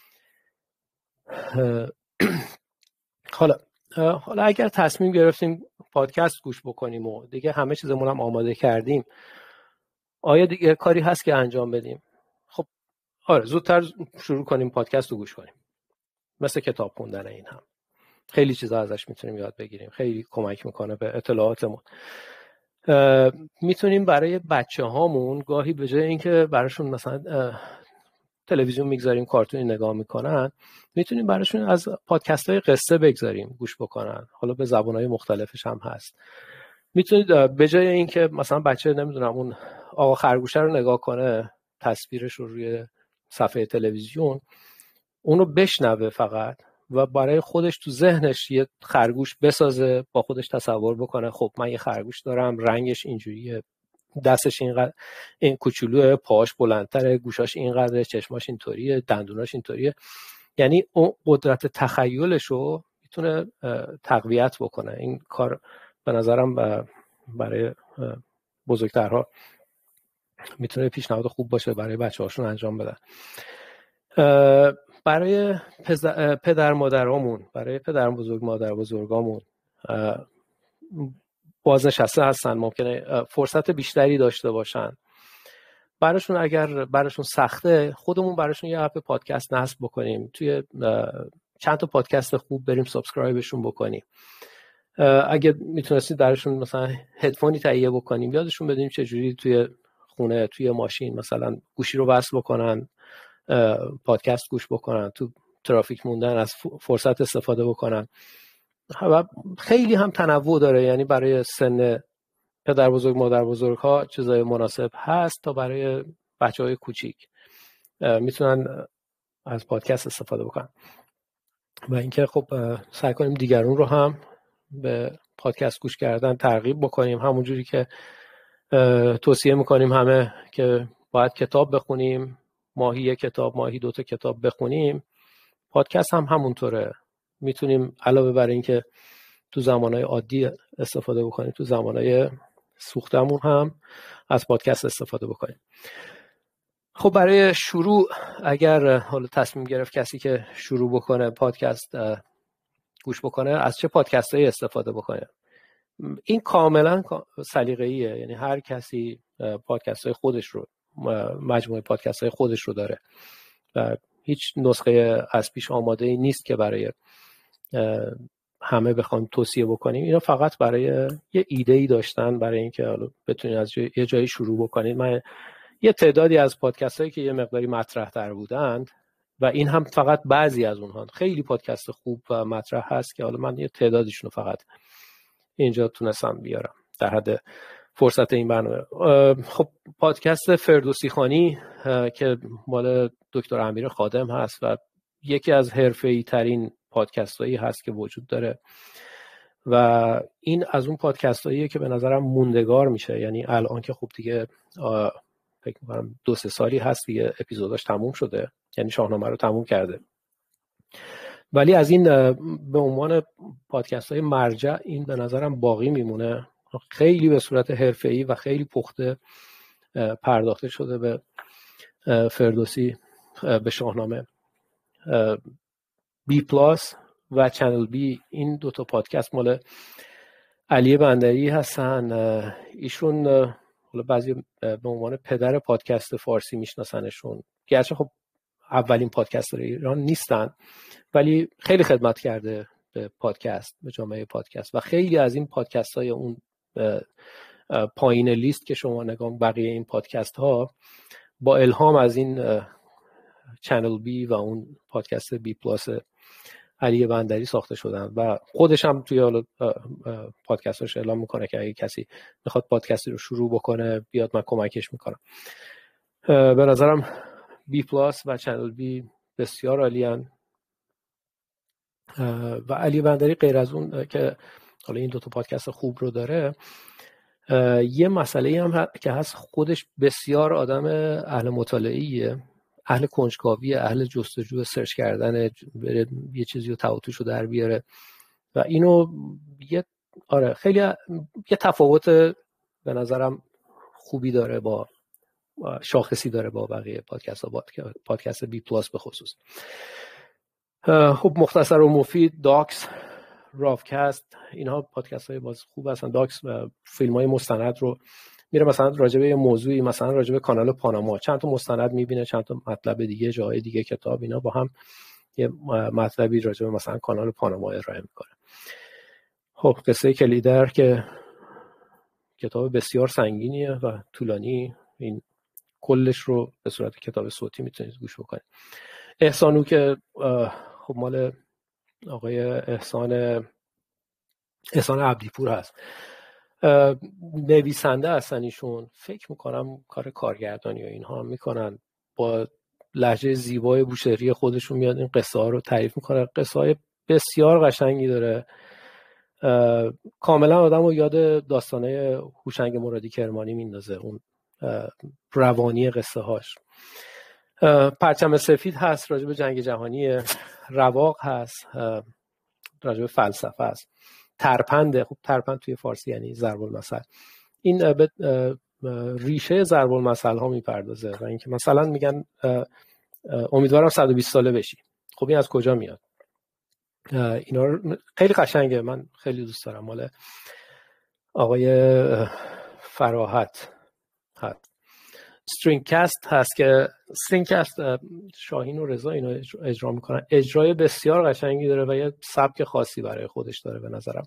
حالا حالا اگر تصمیم گرفتیم پادکست گوش بکنیم و دیگه همه چیزمون هم آماده کردیم، آیا دیگه کاری هست که انجام بدیم؟ خب آره، زودتر شروع کنیم پادکست رو گوش کنیم. مثل کتاب خوندن، این هم خیلی چیزا ازش میتونیم یاد بگیریم، خیلی کمک میکنه به اطلاعاتمون. میتونیم برای بچه هامون گاهی به جای اینکه براشون مثلا تلویزیون میگذاریم کارتونی نگاه میکنن، میتونیم براشون از پادکست های قصه بگذاریم گوش بکنن. حالا به زبانهای مختلفش هم هست. میتونید به جای اینکه مثلا بچه نمیدونم اون آقا خرگوشه رو نگاه کنه، تصویرش رو روی صفحه تلویزیون، اونو بشنوه فقط و برای خودش تو ذهنش یه خرگوش بسازه، با خودش تصور بکنه خب من یه خرگوش دارم، رنگش اینجوریه، دستش اینقدر این کوچولوه، پاهاش بلندتره، گوشاش اینقدره، چشماش اینطوریه، دندوناش اینطوریه. یعنی اون قدرت تخیلش رو میتونه تقویت بکنه. این کار به نظرم برای بزرگترها میتونه پیشنهاد خوب باشه برای بچه‌هاشون انجام بدن. برای پدر مادرامون، برای پدر بزرگ مادر بزرگامون بازنشسته هستن، ممکنه فرصت بیشتری داشته باشن. براشون اگر براشون سخته، خودمون براشون یه اپ پادکست نصب بکنیم، توی چند تا پادکست خوب بریم سابسکرایبشون بکنیم. اگه میتونستید براشون مثلا هدفونی تهیه بکنیم، یادشون بدیم چجوری توی خونه، توی ماشین مثلا گوشی رو وصل بکنن، پادکست گوش بکنن، تو ترافیک موندن از فرصت استفاده بکنن. و خیلی هم تنوع داره، یعنی برای سن پدر بزرگ مادر بزرگ ها چیزای مناسب هست تا برای بچه های کوچیک میتونن از پادکست استفاده بکنن. و اینکه خب سعی کنیم دیگرون رو هم به پادکست گوش کردن ترغیب بکنیم، همونجوری که توصیه میکنیم همه که باید کتاب بخونیم، ماهی یک کتاب، ماهی دوتا کتاب بخونیم، پادکست هم همونطوره. میتونیم علاوه بر این که تو زمانهای عادی استفاده بکنیم، تو زمانهای سوختمون هم از پادکست استفاده بکنیم. خب برای شروع، اگر حالا تصمیم گرفت کسی که شروع بکنه پادکست گوش بکنه، از چه پادکست هایی استفاده بکنه؟ این کاملا سلیقه‌ایه، یعنی هر کسی پادکست های خودش رو، مجموعه پادکست های خودش رو داره و هیچ نسخه از پیش آماده ای نیست که برای همه بخوام توصیه بکنیم. اینا فقط برای یه ایده ای داشتن، برای اینکه حالا بتونید از یه جایی شروع بکنید. من یه تعدادی از پادکست هایی که یه مقداری مطرح تر بودند و این هم فقط بعضی از اونها، خیلی پادکست خوب و مطرح هست که حالا من یه تعدادیشون رو فقط اینجا تونستم بیارم در حد فرصت این برنامه. خب پادکست فردوسی خانی که مال دکتر امیر خادم هست و یکی از حرفه‌ای ترین پادکست هایی هست که وجود داره و این از اون پادکست هاییه که به نظرم موندگار میشه. یعنی الان که خب دیگه فکر میکنم دو سه سالی هست دیگه اپیزوداش تموم شده، یعنی شاهنامه رو تموم کرده، ولی از این به عنوان پادکست های مرجع این به نظرم باقی میمونه. خیلی به صورت حرفه‌ای و خیلی پخته پرداخته شده به فردوسی، به شاهنامه. بی پلاس و چنل بی، این دوتا پادکست مال علی بندری هستن. ایشون حالا بعضی به عنوان پدر پادکست فارسی میشناسنشون، گرچه خب اولین پادکستر ایران نیستن ولی خیلی خدمت کرده به پادکست، به جامعه پادکست و خیلی از این پادکست های اون پایین لیست که شما نگاه بقیه این پادکست ها با الهام از این چنل بی و اون پادکست بی پلاس علی بندری ساخته شدن و خودش هم توی حالا پادکستش اعلام میکنه که اگه کسی میخواد پادکستی رو شروع بکنه بیاد من کمکش میکنم. به نظرم بی پلاس و چنل بی بسیار عالیان و علی بندری غیر از اون که حالا این دوتا پادکست خوب رو داره، یه مسئله هم که هست، خودش بسیار آدم اهل مطالعه‌ایه، اهل کنجکاویه، اهل جستجو، سرچ کردن، بره یه چیزی رو تواتوشو در بیاره و اینو یه آره خیلی یه تفاوت به نظرم خوبی داره، با شاخصی داره با بقیه پادکست ها، پادکست بی پلاس به خصوص. خب مختصر و مفید، داکس، رافکست، اینها پادکست های باز خوب هستن. داکس فیلم های مستند رو میره مثلا راجع به یه موضوعی، مثلا راجع به کانال پاناما چند تا مستند میبینه، چند تا مطلب دیگه، جای دیگه، کتاب، اینا با هم یه مطلبی راجع به مثلا کانال پاناما ارائه میکنه. خب قصه کلیدر که کتاب بسیار سنگینیه و طولانی، این کلش رو به صورت کتاب صوتی میتونید گوش بکنید. احسانو که خب مال آقای احسان احسان عبدیپور هست، نویسنده هستن ایشون، فکر میکنم کار کارگردانی و اینها میکنن، با لهجه زیبای بوشهری خودشون میاد این قصه ها رو تعریف میکنه. قصه های بسیار قشنگی داره، کاملا آدم رو یاد داستانه هوشنگ مرادی کرمانی میندازه، اون روانی قصه هاش. پرچم سفید هست راجع به جنگ جهانی، رواق هست راجع به فلسفه است، ترپنده. خب ترپند توی فارسی یعنی ضرب المثل. این به ریشه ضرب المثل ها میپردازه و اینکه مثلا میگن امیدوارم صد و بیست ساله بشی، خب این از کجا میاد؟ اینا رو خیلی قشنگه، من خیلی دوست دارم. مال آقای فراحت هست. استرینگکست هست که استرینگکست شاهین و رضا اینو اجرا میکنن، اجرای بسیار قشنگی داره و یه سبک خاصی برای خودش داره به نظرم.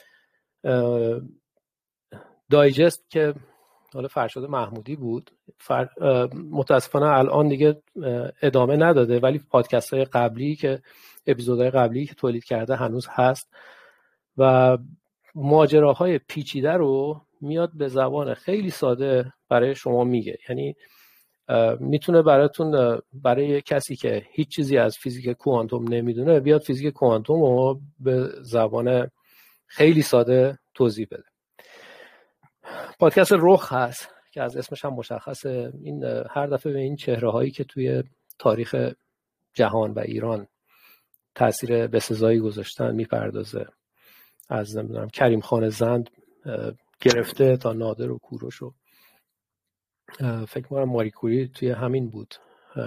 دایجست که حالا فرشاد محمودی بود، فر... متاسفانه الان دیگه ادامه نداده، ولی پادکست های قبلی که اپیزودهای قبلی که تولید کرده هنوز هست و ماجراهای پیچیده رو میاد به زبان خیلی ساده برای شما میگه. یعنی میتونه براتون، برای کسی که هیچ چیزی از فیزیک کوانتوم نمیدونه، بیاد فیزیک کوانتوم رو به زبان خیلی ساده توضیح بده. پادکست رخ هست که از اسمش هم مشخصه، این هر دفعه به این چهره هایی که توی تاریخ جهان و ایران تاثیر بسزایی گذاشتن میپردازه، از نمیدونم کریم خان زند گرفته تا نادر و کوروش و فکر کنم ماری کوری توی همین بود.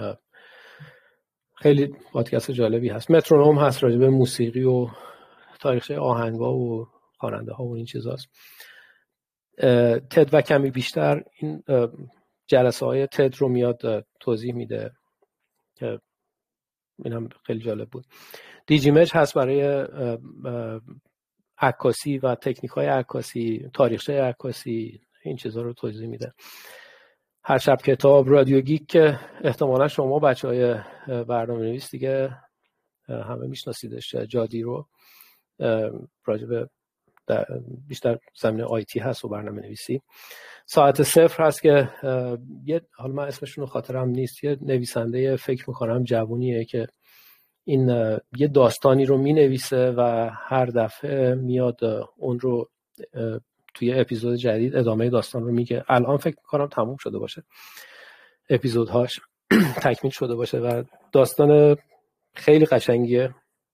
خیلی پادکست جالبی هست. مترونوم هست راجع به موسیقی و تاریخ آهنگا و خواننده ها و این چیزاست. تد و کمی بیشتر، این جلسه های تد رو میاد توضیح میده که این هم خیلی جالب بود. دیجیمج هست برای عکاسی و تکنیک های عکاسی، تاریخچه عکاسی، این چیزا رو توضیح میده. هر شب کتاب، رادیو گیک که احتمالا شما بچهای برنامه نویس دیگه همه میشناسیدش، جادی رو راجب بیشتر زمینه آیتی هست و برنامه نویسی. ساعت صفر هست که یه حالا من اسمشون رو خاطرم نیست، یه نویسنده فکر میکنم جوونیه که این یه داستانی رو مینویسه و هر دفعه میاد اون رو توی اپیزود جدید ادامه داستان رو میگه. الان فکر میکنم تموم شده باشه اپیزودهاش تکمیل شده باشه و داستان خیلی قشنگیه.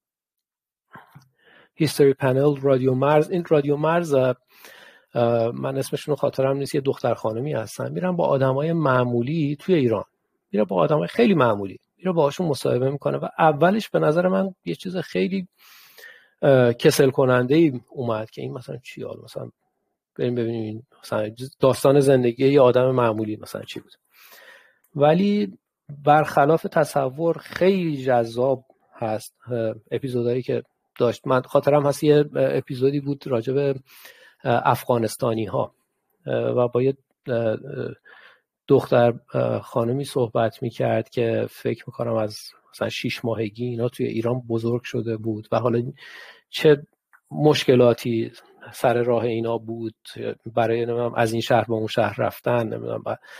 هیستوری پنل، رادیو مرز. این رادیو مرز من اسمشون رو خاطرم نیست، یه دختر خانمی هستن، میرن با آدمای معمولی توی ایران، میره با آدمای خیلی معمولی میره باهاشون مصاحبه میکنه و اولش به نظر من یه چیز خیلی کسل کننده ای اومد که این مثلا چی، حال مثلا بریم ببینیم مثلا داستان زندگی یه آدم معمولی مثلا چی بود، ولی برخلاف تصور خیلی جذاب هست. اپیزودایی که داشت، من خاطرم هست یه اپیزودی بود راجع به افغانستانی ها و با یه دختر خانمی صحبت میکرد که فکر میکنم از مثلا شیش ماهگی اینا توی ایران بزرگ شده بود و حالا چه مشکلاتی سر راه اینا بود برای نمیدونم از این شهر به اون شهر رفتن، نمیدونم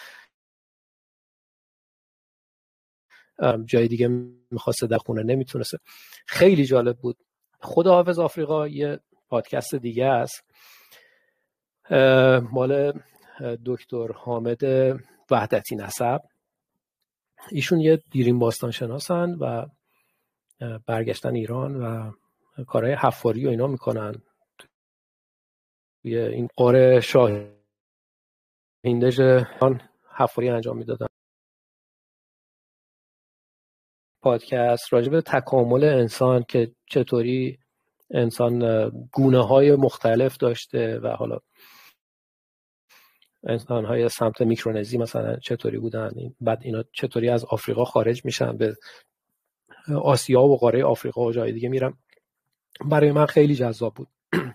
جای دیگه میخواسته در خونه نمیتونسته. خیلی جالب بود. خداحافظ آفریقا یه پادکست دیگه است مال دکتر حامد وحدتی نسب. ایشون یه دیرین باستان شناسن و برگشتن ایران و کارهای حفاری و اینا میکنن. یه این قاره شاه هندج حفاری انجام میدادن. پادکست راجع به تکامل انسان که چطوری انسان گونه های مختلف داشته و حالا انسان های سمت میکرونزی مثلا چطوری بودن، بعد اینا چطوری از آفریقا خارج میشن به آسیا و قاره آفریقا و جای دیگه میرن. برای من خیلی جذاب بود.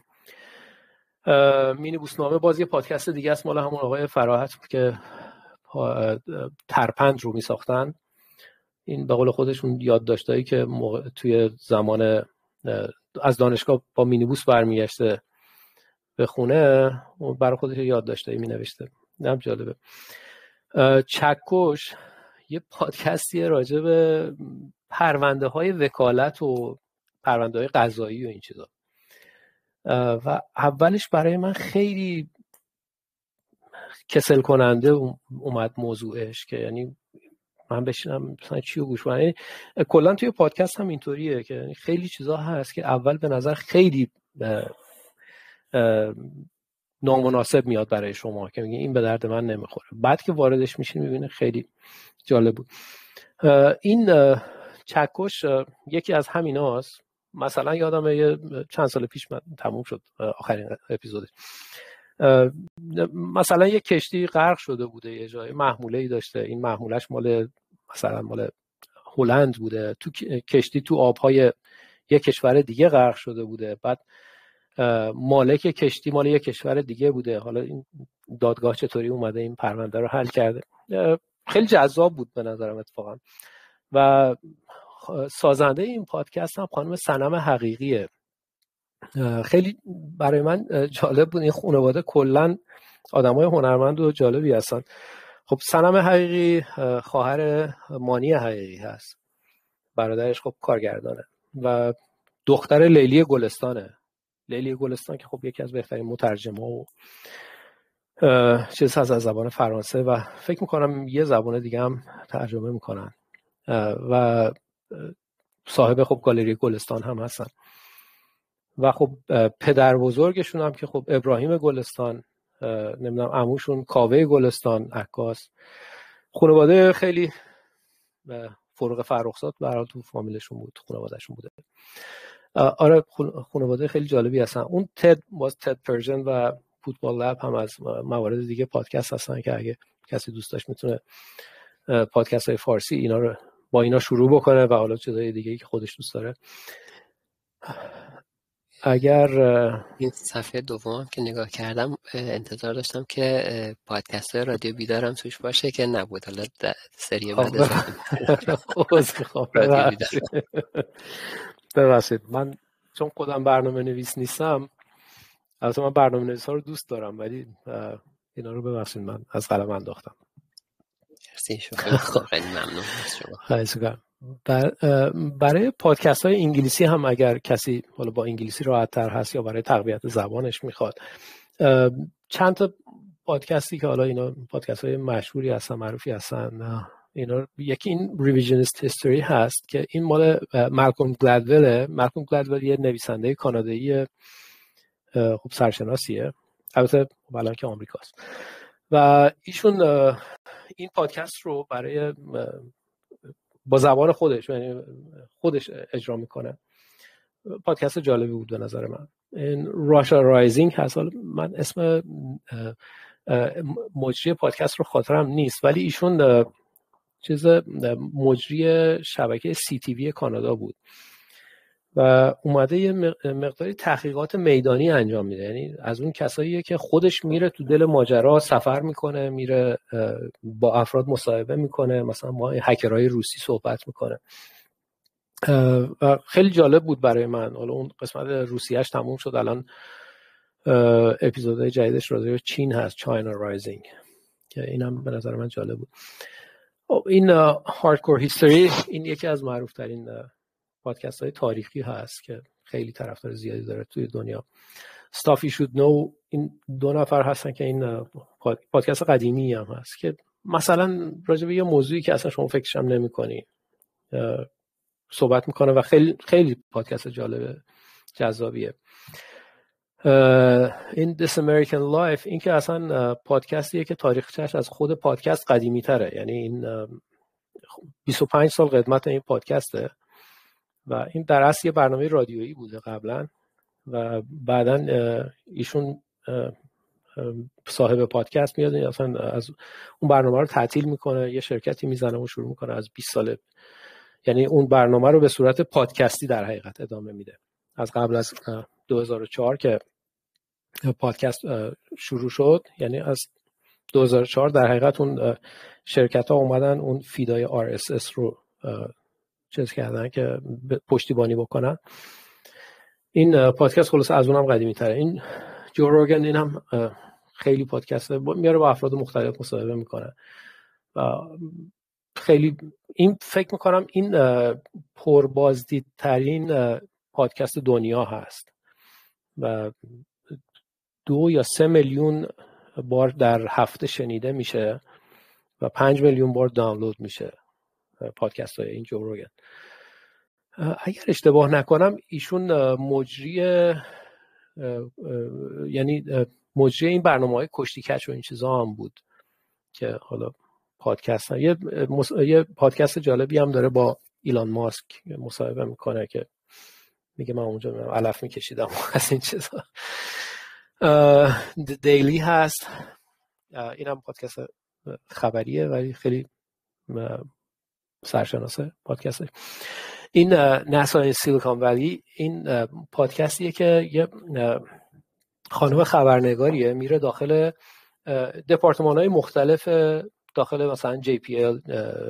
مینی بوسنامه باز یه پادکست دیگه است مال همون آقای فراحت که ترپند رو میساختن. این به قول خودشون یادداشتایی که توی زمان از دانشگاه با مینیبوس برمیگشته به خونه برای خودش یادداشتایی مینوشته. نم جالبه. چکش یه پادکستی راجع به پرونده های وکالت و پرونده های قضایی و این چیزا و اولش برای من خیلی کسل کننده اومد موضوعش که یعنی من بشینم مثلا چی رو گوش کنم. یعنی کلا توی پادکست هم اینطوریه که خیلی چیزا هست که اول به نظر خیلی نامناسب میاد برای شما که میگه این به درد من نمیخوره، بعد که واردش میشین میبینه خیلی جالب بود. این چکش یکی از همیناست. مثلا یادم یه چند سال پیش من تموم شد آخرین اپیزودش، مثلا یه کشتی غرق شده بوده، یه جای محموله‌ای داشته، این محمولش مال مثلا مال هلند بوده، تو کشتی تو آبهای یه کشور دیگه غرق شده بوده، بعد مالک کشتی مال یه کشور دیگه بوده. حالا این دادگاه چطوری اومده این پرونده رو حل کرده. خیلی جذاب بود به نظرم اتفاقا. و سازنده این پادکست هم خانم صنم حقیقیه. خیلی برای من جالب بود. این خانواده کلا آدمای هنرمند و جالبی هستن. خب صنم حقیقی خواهر مانی حقیقی هست، برادرش خب کارگردانه و دختر لیلی گلستانه. لیلی گلستان که خب یکی از بهترین مترجم‌ها و چیز هست از زبان فرانسه و فکر میکنم یه زبان دیگه هم ترجمه میکنن و صاحب خب گالری گلستان هم هستن. و خب پدر بزرگشون هم که خب ابراهیم گلستان، نمیدونم عموشون کاوه گلستان عکاس. خانواده خیلی فروغ فرخزاد به هر حال تو فامیلشون بود، خانوادهشون بوده. آره خانواده خیلی جالبی هستن. اون تد باز تد پرژن و فوتبال لب هم از موارد دیگه پادکست هستن که اگه کسی دوست داشت میتونه پادکست های فارسی اینا رو با اینا شروع بکنه و حالا چیزای دیگه که خودش دوست داره. اگر این صفحه دوم که نگاه کردم انتظار داشتم که پادکست های رادیو بیدارم توش باشه که نبود. حالا سری بعد اضافه رادیو بیدار. ببخشید من چون خودم برنامه نویس نیستم، البته من برنامه نویس ها رو دوست دارم ولی اینا رو ببخشید من از قلم انداختم. خیلی ممنون از شما. برای پادکست های انگلیسی هم اگر کسی حالا با انگلیسی راحت تر هست یا برای تقویت زبانش میخواد، چند تا پادکستی که حالا اینا پادکست های مشهوری هستن، معروفی هستن، اینا یکی این ریویژنیست هیستوری هست که این مال مالکوم گلدویل. مالکوم گلدویل یه نویسنده کانادایی خوب سرشناسیه، البته الان که آمریکاست، و ایشون این پادکست رو برای با زبان خودش یعنی خودش اجرا میکنه. پادکست جالبی بود به نظر من. این راشا رایزینگ هست. من اسم مجری پادکست رو خاطرم نیست ولی ایشون چیز مجری شبکه سی تی وی کانادا بود و اومده یه مقداری تحقیقات میدانی انجام میده. یعنی از اون کساییه که خودش میره تو دل ماجرا سفر میکنه، میره با افراد مصاحبه میکنه، مثلا با هکرهای روسی صحبت میکنه و خیلی جالب بود برای من. حالا اون قسمت روسیه‌اش تموم شد، الان اپیزودهای جدیدش راجع به چین هست، چاینا رایزینگ، که اینم به نظر من جالب بود. این هاردکور هیستوری این یکی از معروف ترین پادکست های تاریخی هست که خیلی طرفدار زیادی داره توی دنیا. Stuff You Should Know، این دو نفر هستن که این پادکست قدیمی هم هست که مثلا راجع به یه موضوعی که اصلا شما فکرش هم نمی‌کنی صحبت میکنه و خیلی خیلی پادکست جالبه، جذابیه. این This American Life این که اصلا پادکستیه که تاریخچه‌اش از خود پادکست قدیمی تره، یعنی این بیست و پنج سال قدمت این پادکسته و این در اصل یه برنامه رادیویی بوده قبلا و بعداً ایشون صاحب پادکست میاد اصلا از اون برنامه رو تعطیل میکنه، یه شرکتی میزنه و شروع میکنه از بیست سال، یعنی اون برنامه رو به صورت پادکستی در حقیقت ادامه میده. از قبل از دو هزار و چهار که پادکست شروع شد، یعنی از دو هزار و چهار در حقیقت اون شرکت ها اومدن اون فیدای آر اس اس رو چیز کردن که پشتیبانی بکنن. این پادکست خلاص از اونم قدیمی تره. این جو روگن این هم خیلی پادکسته، میاره با افراد مختلف مصاحبه میکنه و خیلی این فکر میکنم این پربازدیدترین پادکست دنیا هست و دو یا سه میلیون بار در هفته شنیده میشه و پنج میلیون بار دانلود میشه پادکست های این جو روگن. اگر اشتباه نکنم ایشون مجری یعنی مجری این برنامه‌های کشتی کچ و این چیزا هم بود که حالا پادکست یه مص... یه پادکست جالبی هم داره با ایلان ماسک مصاحبه میکنه که میگه من اونجا علف میکشیدم از این چیزا. دیلی هست، اینم پادکست خبریه ولی خیلی سرشناسه پادکسته. این ناسا سیلیکون ولی این پادکستیه که یه خانم خبرنگاریه میره داخل دپارتمان‌های مختلف داخل مثلا جی پی ال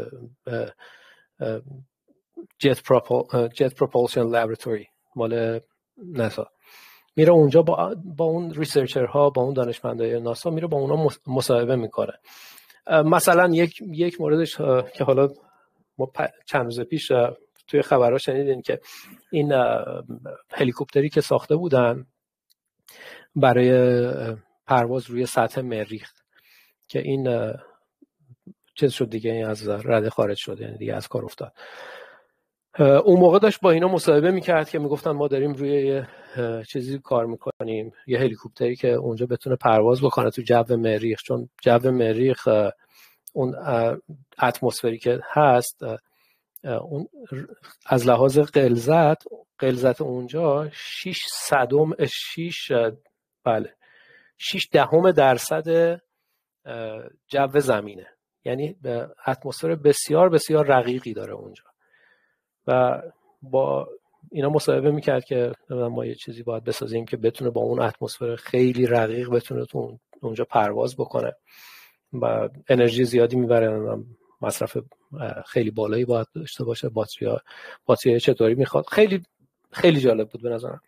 جت جت پروپولشن لابراتوری مال ناسا، میره اونجا با با اون ریسرچرها با اون دانشمندای ناسا میره با اونا مصاحبه میکنه. مثلا یک یک موردش که حالا ما چند روز پیش توی خبرها شنیدین که این هلیکوپتری که ساخته بودن برای پرواز روی سطح مریخ که این چیز شد دیگه، این از رده خارج شد، یعنی دیگه از کار افتاد. اون موقع داشت با اینا مصاحبه میکرد که میگفتن ما داریم روی یه چیزی کار میکنیم، یه هلیکوپتری که اونجا بتونه پرواز بکنه تو جو مریخ، چون جو مریخ اون اتمسفری که هست اون از لحاظ غلظت غلظت اونجا شش صدم شش بله شش دهم درصد جو زمینه، یعنی اتمسفر بسیار بسیار رقیقی داره اونجا و با اینا مصاحبه میکرد که ما یه چیزی باید بسازیم که بتونه با اون اتمسفر خیلی رقیق بتونه تو اونجا پرواز بکنه و انرژی زیادی میبره، مصرف خیلی بالایی باید داشته باشه، باتری باتری چطوری میخواد. خیلی خیلی جالب بود به نظرم.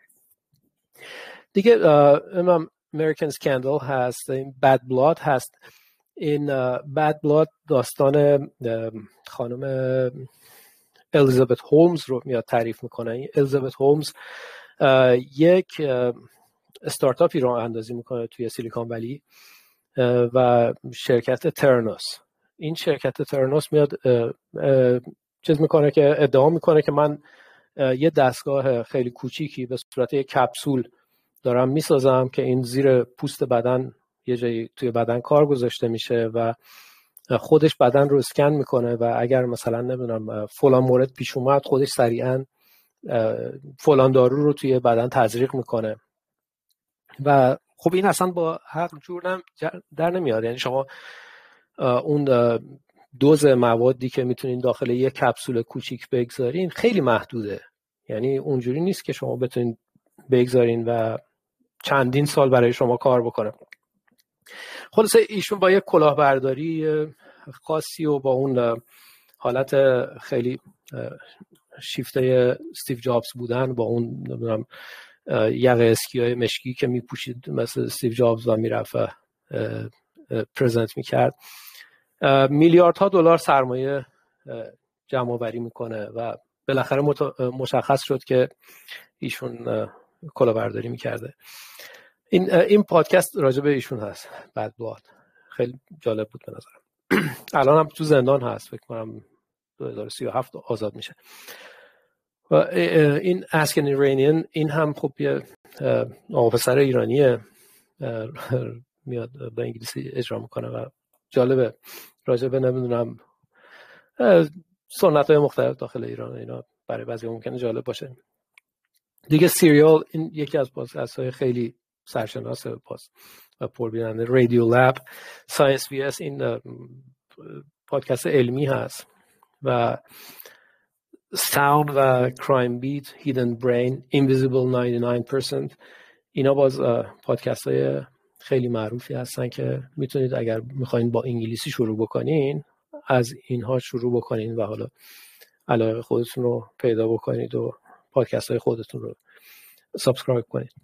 دیگه امام امریکن اسکندال هست، این بد بلاد هست. این بد بلاد داستان خانم الیزابت هولمز رو میاد تعریف میکنه. الیزابت هولمز یک استارتاپی رو اندازی میکنه توی سیلیکون ولی و شرکت ترنوس. این شرکت ترنوس میاد چیز میکنه که ادعا میکنه که من یه دستگاه خیلی کوچیکی به صورت یک کپسول دارم میسازم که این زیر پوست بدن یه جایی توی بدن کار گذاشته میشه و خودش بدن رو اسکن میکنه و اگر مثلا نمیدونم فلان مورد پیش اومد خودش سریعا فلان دارو رو توی بدن تزریق میکنه و خب این اصلا با هر جور در نمیاد. یعنی شما اون دوز موادی که میتونین داخل یک کپسول کوچیک بگذارین خیلی محدوده، یعنی اونجوری نیست که شما بتونین بگذارین و چندین سال برای شما کار بکنه. خلاصه ایشون با یک کلاهبرداری خاصی و با اون حالت خیلی شیفته استیو جابز بودن، با اون نمیدونم یقه اسکیای مشکی که میپوشید مثل استیو جابز و میرفت پرزنت میکرد، میلیاردها دلار سرمایه جمع آوری میکنه و بالاخره مشخص شد که ایشون کلاهبرداری میکرده. این این پادکست راجع به ایشون هست، بد بلاد. خیلی جالب بود به نظرم. الان هم تو زندان هست، فکر کنم دو هزار و سی و هفت آزاد میشه. و این Ask an Iranian این هم خب یه آفسر ایرانیه، میاد به انگلیسی اجرا میکنه و جالبه، راجع به نمیدونم سنت‌های مختلف داخل ایران اینا برای بعضی ممکنه جالب باشه. دیگه سیریال این یکی از پادکست‌های خیلی سرشناس باز و پربیننده. رادیو لب، ساینس وی اس این پادکست علمی هست و ساوند و کرایم بیت، هیدن برین، اینویزیبل نود و نه درصد اینا باز پادکست های خیلی معروفی هستن که میتونید اگر میخواین با انگلیسی شروع بکنین از اینها شروع بکنین و حالا علاقه خودتون رو پیدا بکنید و پادکست های خودتون رو سابسکرایب کنید.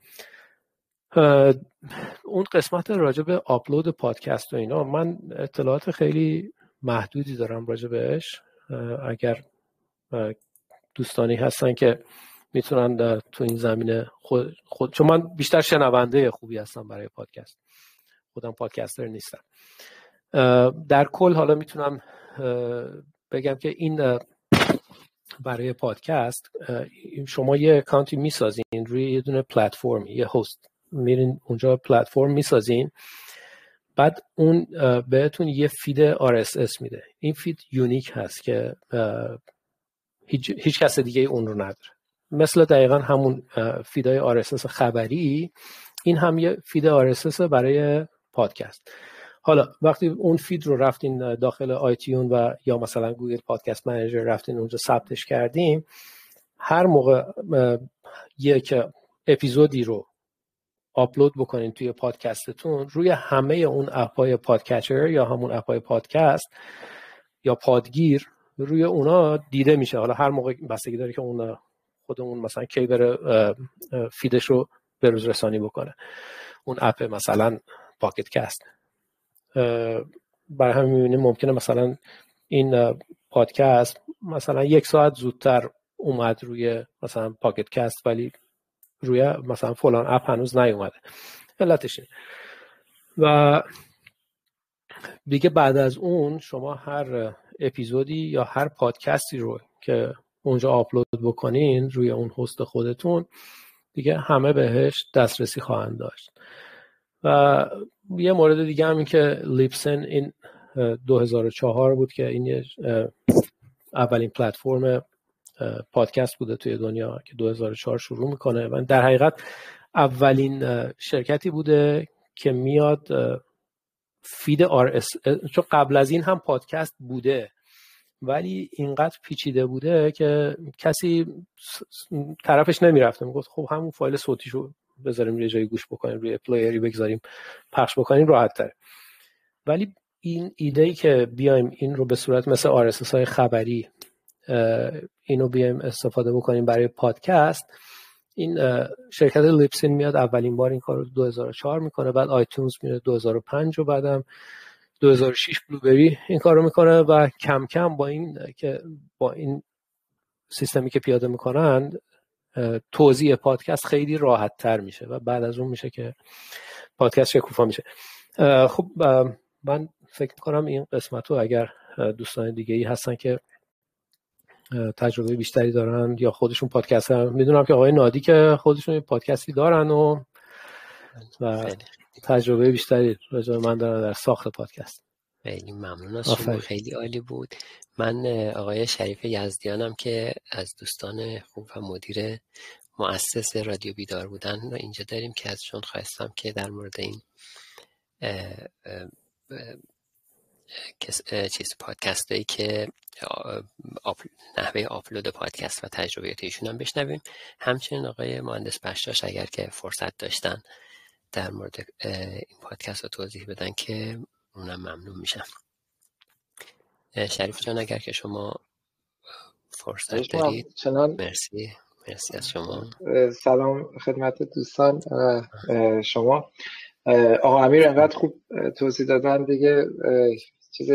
اون قسمت راجع به آپلود پادکست و اینا من اطلاعات خیلی محدودی دارم راجع بهش. اگر دوستانی هستن که میتونن تو این زمینه خود, خود چون من بیشتر شنونده خوبی هستم برای پادکست، خودم پادکستر نیستم. در کل حالا میتونم بگم که این برای پادکست شما یه اکانتی میسازین روی یه دونه پلتفرم، یه هست میرین اونجا پلتفرم میسازین، بعد اون بهتون یه فید آر اس اس میده. این فید یونیک هست که هیچ, هیچ کس دیگه اون رو نداره. مثل دقیقا همون فیدای آر اس اس خبری، این هم یه فید آر اس اس برای پادکست. حالا وقتی اون فید رو رفتین داخل آیتیون و یا مثلا گوگل پادکست منیجر رفتین اونجا ثبتش کردیم، هر موقع یک اپیزودی رو آپلود بکنین توی پادکستتون، روی همه اون اپ‌های پادکچر یا همون اپ‌های پادکست یا پادگیر روی اونا دیده میشه. حالا هر موقع بستگی داره که اون خودمون مثلا کی بره فیدش رو به روز رسانی بکنه. اون اپ مثلا پاکت کست، برای همین میبینیم ممکنه مثلا این پادکست مثلا یک ساعت زودتر اومد روی مثلا پاکت کست ولی روی مثلا فلان اپ هنوز نیومده. علتش اینه. و دیگه بعد از اون شما هر اپیزودی یا هر پادکستی رو که اونجا آپلود بکنین روی اون هست خودتون، دیگه همه بهش دسترسی خواهند داشت. و یه مورد دیگه هم این که لیپسن این دو هزار و چهار بود که این اولین پلتفرم پادکست بوده توی دنیا که دو هزار و چهار شروع میکنه و در حقیقت اولین شرکتی بوده که میاد فید آر اس، چون قبل از این هم پادکست بوده ولی اینقدر پیچیده بوده که کسی طرفش نمیرفته، میگفت خب همون فایل صوتیشو بذاریم یه جایی گوش بکنیم، روی پلیری بگذاریم پخش بکنیم راحت تره. ولی این ایده‌ای که بیایم این رو به صورت مثل آر اس اس های خبری اینو بیایم استفاده بکنیم برای پادکست، این شرکت لیپسین میاد اولین بار این کار رو دو هزار و چهار میکنه، بعد آیتونز میره دو هزار و پنج و بعدم دو هزار و شش بلوبری این کار رو میکنه و کم کم با این که با این سیستمی که پیاده میکنن توزیع پادکست خیلی راحت تر میشه و بعد از اون میشه که پادکست شکوفا میشه. خب من فکر میکنم این قسمت رو اگر دوستان دیگه ای هستن که تجربه بیشتری دارن یا خودشون پادکست هم، میدونم که آقای نادی که خودشون پادکستی دارن و, و تجربه بیشتری راجع به من دارن در ساخت پادکست. خیلی ممنون از شما، خیلی عالی بود. من آقای شریف یزدیانم که از دوستان خوب و مدیر مؤسس رادیو بیدار بودن رو اینجا داریم که ازشون خواستم که در مورد این اه اه اه چیز پادکست هایی که آپ، نحوه آپلود پادکست و تجربیات ایشون هم بشنویم. همچنین آقای مهندس بشتاش اگر که فرصت داشتن در مورد این پادکست رو توضیح بدن که اونم ممنون میشم. شریف جان اگر که شما فرصت دارید. چنان مرسی مرسی از شما. سلام خدمت دوستان شما. آقا امیر انقدر خوب توضیح دادن دیگه چیز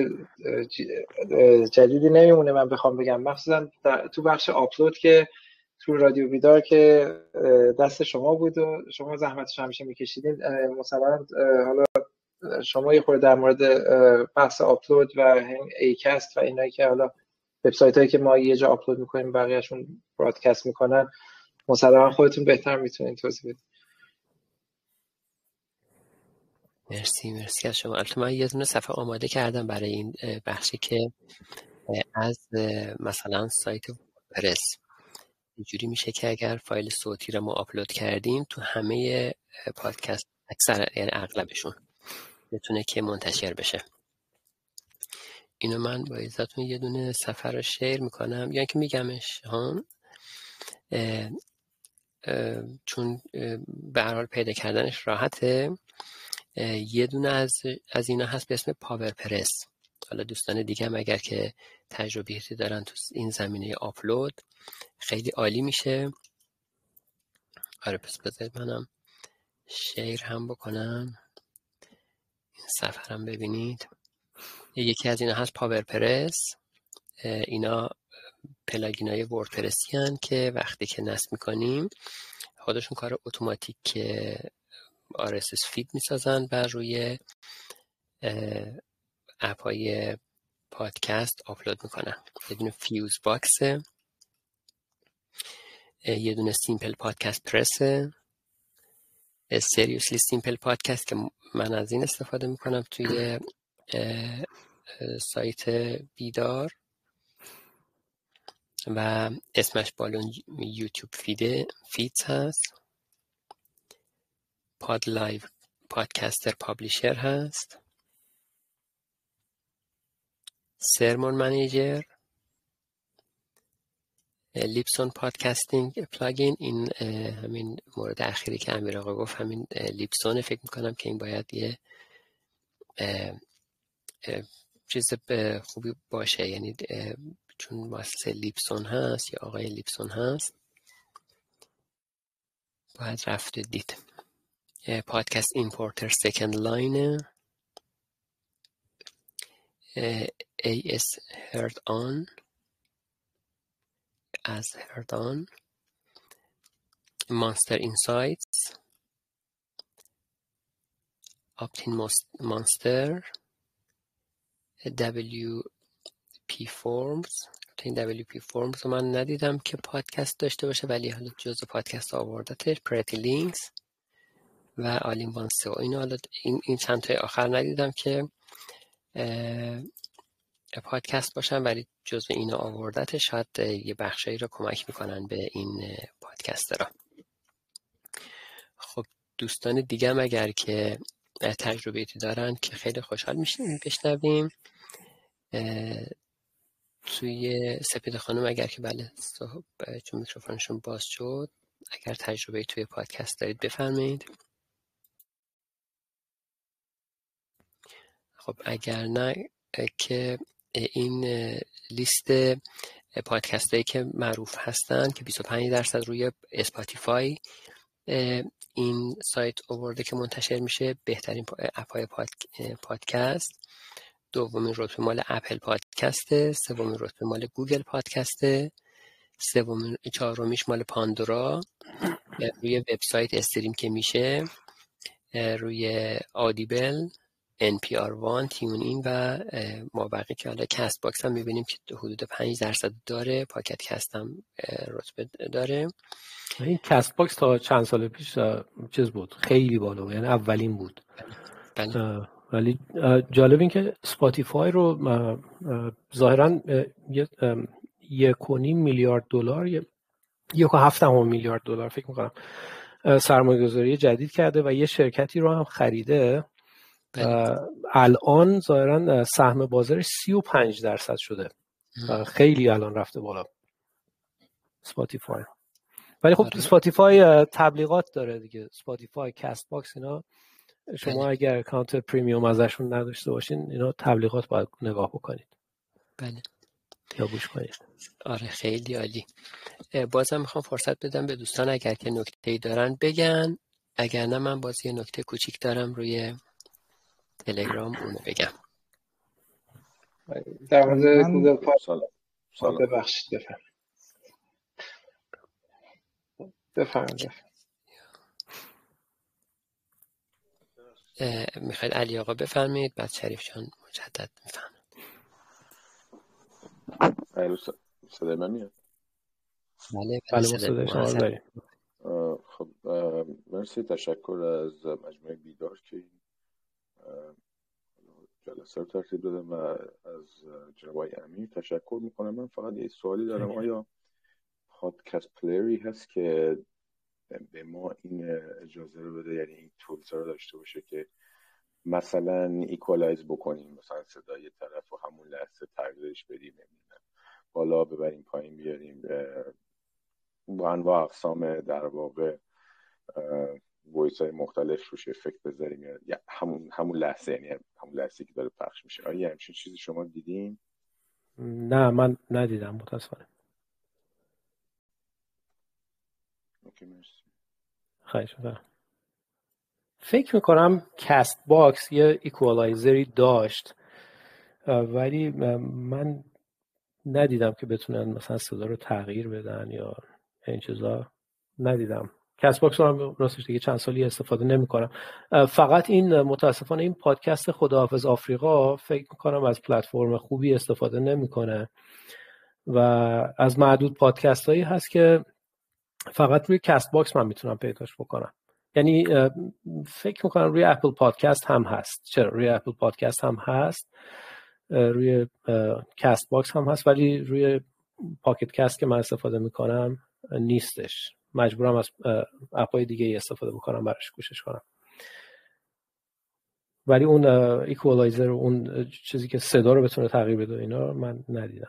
جدیدی نمیمونه من بخوام بگم، مخصوصا تو بخش آپلود که تو رادیو بیدار که دست شما بود و شما زحمتش همیشه میکشیدین. مثلا حالا شما یه خورده در مورد بحث آپلود و ایکست و اینایی که حالا وبسایت هایی که ما یه جا آپلود میکنیم بقیه‌شون برادکست میکنن، مثلا خودتون بهتر میتونین توضیح بدید. مرسی مرسی از شما. البته من یه دونه صفحه آماده کردم برای این بخشی که از مثلا سایت وردپرس اینجوری میشه که اگر فایل صوتی رو ما آپلود کردیم تو همه پادکست اکثر یعنی اغلبشون بتونه که منتشر بشه. اینو من با اجازهتون یه دونه صفحه رو شیر میکنم یا اینکه میگمش ها اه اه چون به هر حال پیدا کردنش راحته. یه دونه از از اینا هست به اسم پاورپرس. حالا دوستان دیگه هم اگر که تجربیاتی دارن تو این زمینه آپلود خیلی عالی میشه. آره پس بذارید منم شیر هم بکنم این صفحه هم ببینید. یکی از اینا هست پاورپرس. اینا پلاگین های وردپرسی هن که وقتی که نصب میکنیم خودشون کار اتوماتیک که آر اس اس فید میسازن بر روی اپ های پادکست آپلود میکنن. یه دونه فیوز باکسه، یه دونه سیمپل پادکست پرسه، سریوسلی سیمپل پادکست که من از این استفاده میکنم توی سایت بیدار و اسمش بالون یوتیوب فیده فیدز هست. پاد لایو پادکستر پابلیشر هست. سرمون منیجر، لیپسون پادکستینگ پلاگین. این همین مورد اخیری که امیر آقا گفت همین لیپسون، فکر میکنم که این باید یه اه اه چیز خوبی باشه، یعنی چون مؤسسه لیپسون هست یا آقای لیپسون هست باید رفت دید. پادکست ایمپورتر سکند لاین، ای اس هرد آن از هرد آن، مانستر اینسایتس، آپتین مانستر، دبلیو پی فورمز. این دبلیو پی فورمز رو من ندیدم که پادکست داشته باشه ولی حالا جزء پادکست آوردتش. پرتی لینکس و آلین وانسو. اینو حالا این این چند تای آخر ندیدم که پادکست باشن ولی جزء اینو آوردته. شاید یه بخشایی رو کمک میکنن به این پادکسترها. خب دوستان دیگه هم اگر که تجربه‌ای دارن که خیلی خوشحال میشیم بشنویم. توی سپید خانم اگر که بله چون میکروفونشون باز شد، اگر تجربه توی پادکست دارید بفرمایید. خب اگر نه که این لیست پادکست هایی که معروف هستن که بیست و پنج درصد روی اسپاتیفای این سایت آورده که منتشر میشه، بهترین اپ‌های پادکست، دومین رتبه مال اپل پادکسته، سومین رتبه مال گوگل پادکسته، سومین چهارمیش مال پاندورا، روی وبسایت استریم که میشه روی آدیبل، ان پی آر وان، تیون این و مابقی که حالا کست باکس هم میبینیم که حدود پنج درصد داره، پاکت کست هم رتبه داره. این کست باکس تا چند سال پیش چیز بود، خیلی بالا بود، یعنی اولین بود. بله. ولی جالب این که اسپاتیفای رو ظاهرا یک و نیم میلیارد دلار یک و هفت میلیارد دلار فکر میکنم سرمایه‌گذاری جدید کرده و یه شرکتی رو هم خریده. بله. الان ظاهرا سهم بازارش سی و پنج درصد شده. خیلی الان رفته بالا اسپاتیفای. ولی خب اسپاتیفای تبلیغات داره دیگه، اسپاتیفای، کست باکس، اینا شما بله. اگر اکانت پریمیوم ازشون نداشته باشین اینا تبلیغات باید نگاه بکنید. بله. یا گوش کنید. آره خیلی عالی. بازم میخوام فرصت بدم به دوستان اگر که نکته‌ای دارن بگن، اگر نه من باز یه نکته کوچیک دارم روی تلگرام اونو بگم. در مورد گوگل پادکست ببخشید بفرمایید. بفرمایید. میخواید علی آقا بفرمایید، بعد شریف جان مجدد میفرمایید. الو صدای من میاد؟ بله بله صدای شما داریم. خب مرسی، تشکر از مجموعه بیدار که این جلسه رو ترتیب دادم و از جناب آقای امیر تشکر میکنم. من فقط یه سوالی دارم، آیا پادکست پلیری هست که به ما این اجازه رو بده، یعنی این تولز رو داشته باشه که مثلا ایکوالایز بکنیم، مثلا صدای طرف رو همون لحظه تغییرش بدیم، نمیدونم بالا ببریم پایین بیاریم، با انواع اقسام در واقع وایس های مختلف روش افکت بذاریم، یا همون همون لحظه، یعنی همون لحظه که داره پخش میشه. آیا همچین چیزی شما دیدین؟ نه من ندیدم متاسفانه. اوکی مرسی. خواهش می‌کنم. فکر میکنم کست باکس یه ایکوالایزری داشت ولی من ندیدم که بتونن مثلا صدا رو تغییر بدن یا این چیزا، ندیدم. کست باکس رو هم راستش دیگه چند سالی استفاده نمی‌کنم. فقط این متاسفانه این پادکست خداحافظ آفریقا فکر میکنم از پلتفرم خوبی استفاده نمیکنه و از معدود پادکست هایی هست که فقط روی کست باکس من میتونم پیداش بکنم. یعنی فکر میکنم روی اپل پادکست هم هست. چرا روی اپل پادکست هم هست، روی کست باکس هم هست، ولی روی پاکت کست که من استفاده میکنم نیستش. مجبورم از اپ‌های دیگه استفاده بکنم براش گوشش کنم. ولی اون ایکوالایزر، اون چیزی که صدا رو بتونه تغییر بده، اینا من ندیدم.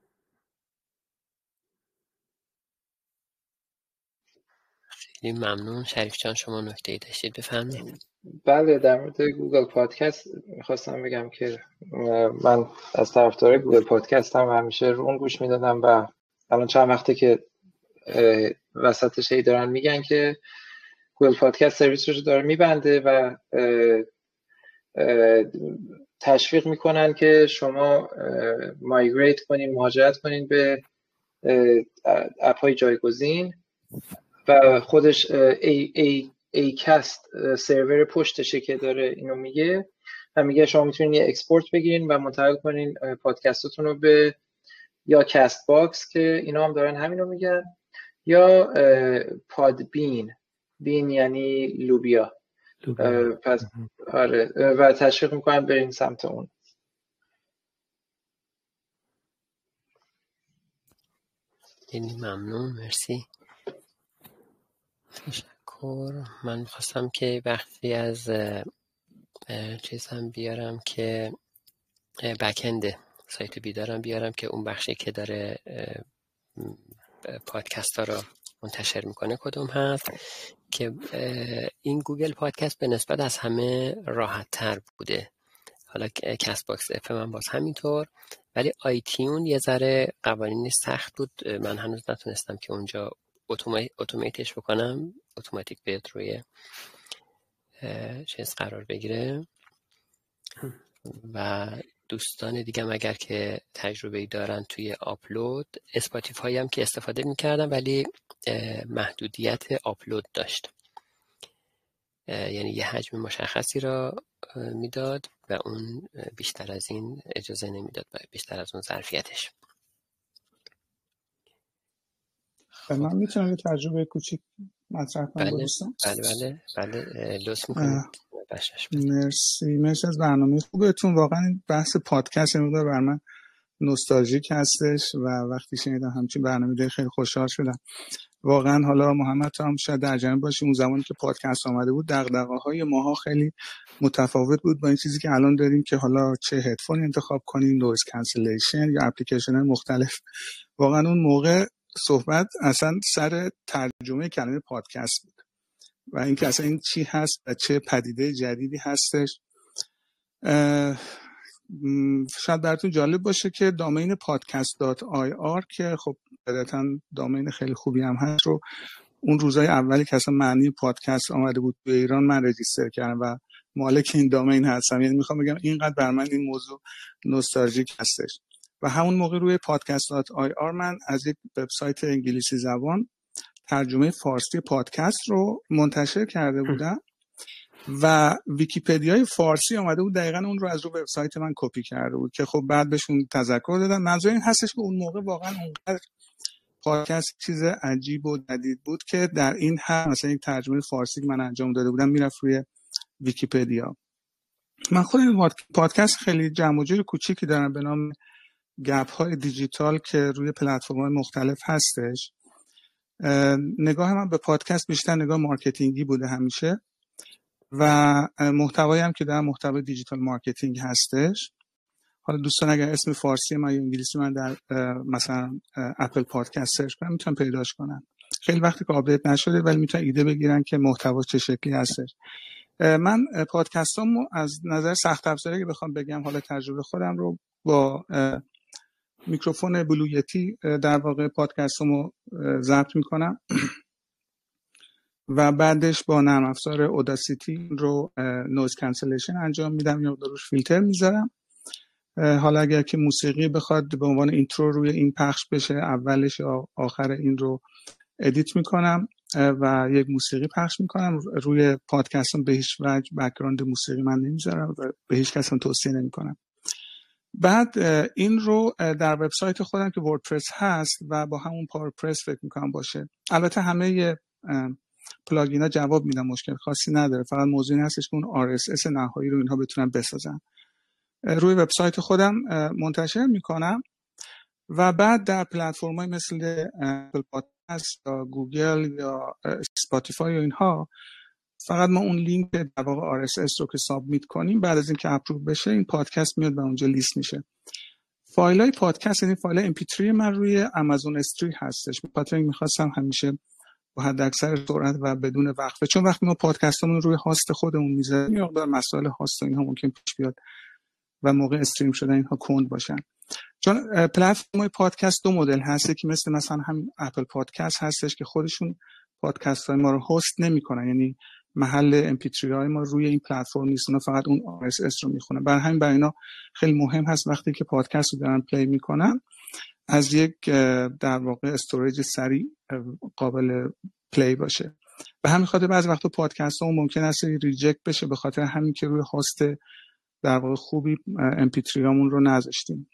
خیلی ممنون. شریف جان شما نکته‌ای داشتید بفرمایید. بله در مورد گوگل پادکست میخواستم بگم که من از طرفدار گوگل پادکست هم همیشه رو اون گوش میدادم و الان چند وقته که وسطش هی دارن میگن که گوگل پادکست سرویس رو داره میبنده و تشویق میکنن که شما مایگریت کنین، مهاجرت کنین به اپ‌های جایگزین و خودش ای ای ای کست سرور پشتشه که داره اینو میگه و میگه شما میتونین یه اکسپورت بگیرین و منتقل کنین پادکستاتون رو به یا کست باکس که اینا هم دارن همینو میگن، یا پادبین. بین یعنی لوبیا. پس آره و تشویق میکنم برین سمت اون. خیلی ممنون، مرسی، تشکر. من میخواستم که بخشی از چیز هم بیارم که بکند سایت بیدارم بیارم که اون بخشی که داره پادکست ها رو منتشر میکنه کدوم هست، که این گوگل پادکست به نسبت از همه راحت تر بوده. حالا کست باکس اف من باز همینطور، ولی آیتیون یه ذره قوانینش سخت بود. من هنوز نتونستم که اونجا اتوماتیکش بکنم، اتوماتیک بیاد روی چیز قرار بگیره. و دوستان دیگه اگر که تجربه‌ای دارن توی آپلود، اسپاتیفای هم که استفاده میکردم ولی محدودیت آپلود داشت، یعنی یه حجم مشخصی را میداد و اون بیشتر از این اجازه نمیداد، بیشتر از اون ظرفیتش. من میتونم یه تجربه کوچیک مطرح کنم با دوستان؟ بله بله بله لطف میکنید. مرسی مرسی از برنامه خوبتون. واقعا این بحث پادکست مقدار بر من نوستالژیک هستش و وقتی شنیدم همچین برنامه دیگه خیلی خوشحال شدم. واقعا حالا محمد تو هم شاید در جریان باشی، اون زمانی که پادکست آمده بود دغدغه‌های ماها خیلی متفاوت بود با این چیزی که الان داریم که حالا چه هدفون انتخاب کنیم، نویز کانسلیشن یا اپلیکیشن مختلف. واقعا اون موقع صحبت اصلا سر ترجمه کلمه پادکست بود و اینکه اصلا این چی هست و چه پدیده جدیدی هستش. شاید براتون جالب باشه که دامین پادکست دات آی آر که خب بداتا دامین خیلی خوبی هم هست رو اون روزای اولی که اصلا معنی پادکست آمده بود به ایران من رجیستر کردم و مالک این دامین هستم. یعنی میخوام بگم اینقدر بر من این موضوع نوستالژیک هستش. و همون موقع روی پادکست دات آی آر من از یک وبسایت انگلیسی زبان ترجمه فارسی پادکست رو منتشر کرده بودم و ویکی‌پدیای فارسی آمده بود دقیقاً اون رو از رو وبسایت من کپی کرده بود که خب بعد بهشون تذکر دادم. منظور این هستش که اون موقع واقعاً اونقدر پادکست چیز عجیب و جدید بود که در این هم مثلا یک ترجمه فارسی که من انجام داده بودم میرفت روی ویکی‌پدیا. من خودم پادکست خیلی جمع و جور کوچیکی دارم به نام گپ های دیجیتال که روی پلتفرم‌های مختلف هستش. نگاه من به پادکست بیشتر نگاه مارکتینگی بوده همیشه و محتوایی هم که در محتوای دیجیتال مارکتینگ هستش. حالا دوستان اگر اسم فارسی من یا انگلیسی من در مثلا اپل پادکست سرچ کنن میتونن پیداش کنن. خیلی وقتی که آپدیت نشده ولی میتونن ایده بگیرن که محتوا چه شکلی هستش. من پادکستامو از نظر سخت افزاری که بخوام بگم، حالا تجربه خودم رو با میکروفون بلویتی در واقع پادکستامو ضبط میکنم و بعدش با نرم افزار اوداسیتی رو نویز کانسلیشن انجام میدم یا روش فیلتر میذارم. حالا اگر که موسیقی بخواد به عنوان اینترو روی این پخش بشه، اولش یا آخر این رو ادیت میکنم و یک موسیقی پخش میکنم. روی پادکستم به هیچ وجه بک‌گراند موسیقی من نمیذارم و به هیچ کس هم توصیه نمیکنم. بعد این رو در وبسایت خودم که وردپرس هست و با همون پاورپرس فکر میکنم باشه، البته همه پلاگینا جواب میدن، مشکل خاصی نداره، فقط موضوع این هستش که اون آر اس اس نهایی رو اینها بتونن بسازن. روی وبسایت خودم منتشر میکنم و بعد در پلتفرم‌های مثل اپل پادکست یا گوگل یا اسپاتیفای و اینها فقط ما اون لینک در واقع آر اس اس رو که سابمیت کنیم، بعد از اینکه اپروو بشه این پادکست میاد و اونجا لیست میشه. فایلای پادکست یعنی فایل ام پی تری من روی آمازون اس تری هستش. بخاطر اینکه می‌خواستم همیشه با حداکثر سرعت و بدون وقفه، چون وقتی ما پادکستمون روی هاست خودمون میذاریم یه مقدار مسائل هاست و اینها ممکن پیش بیاد و موقع استریم شدن اینها کند باشن. چون پلتفرم پادکست دو مدل هست که مثل مثلا هم اپل پادکست هستش که خودشون پادکست های ما رو هست نمی‌کنن، یعنی محل ام پی تری های ما روی این پلتفرم نیست، اونا فقط اون آر اس اس رو میخونن. برای همین برای اینا خیلی مهم هست وقتی که پادکست رو دارن پلی میکنن از یک در واقع استوریج سریع قابل پلی باشه. به همین خاطر بعضی وقتا پادکست ها ممکن است ریجکت بشه به خاطر همین که روی هاست در واقع خوبی ام پی تری هامون رو نذاشتیم.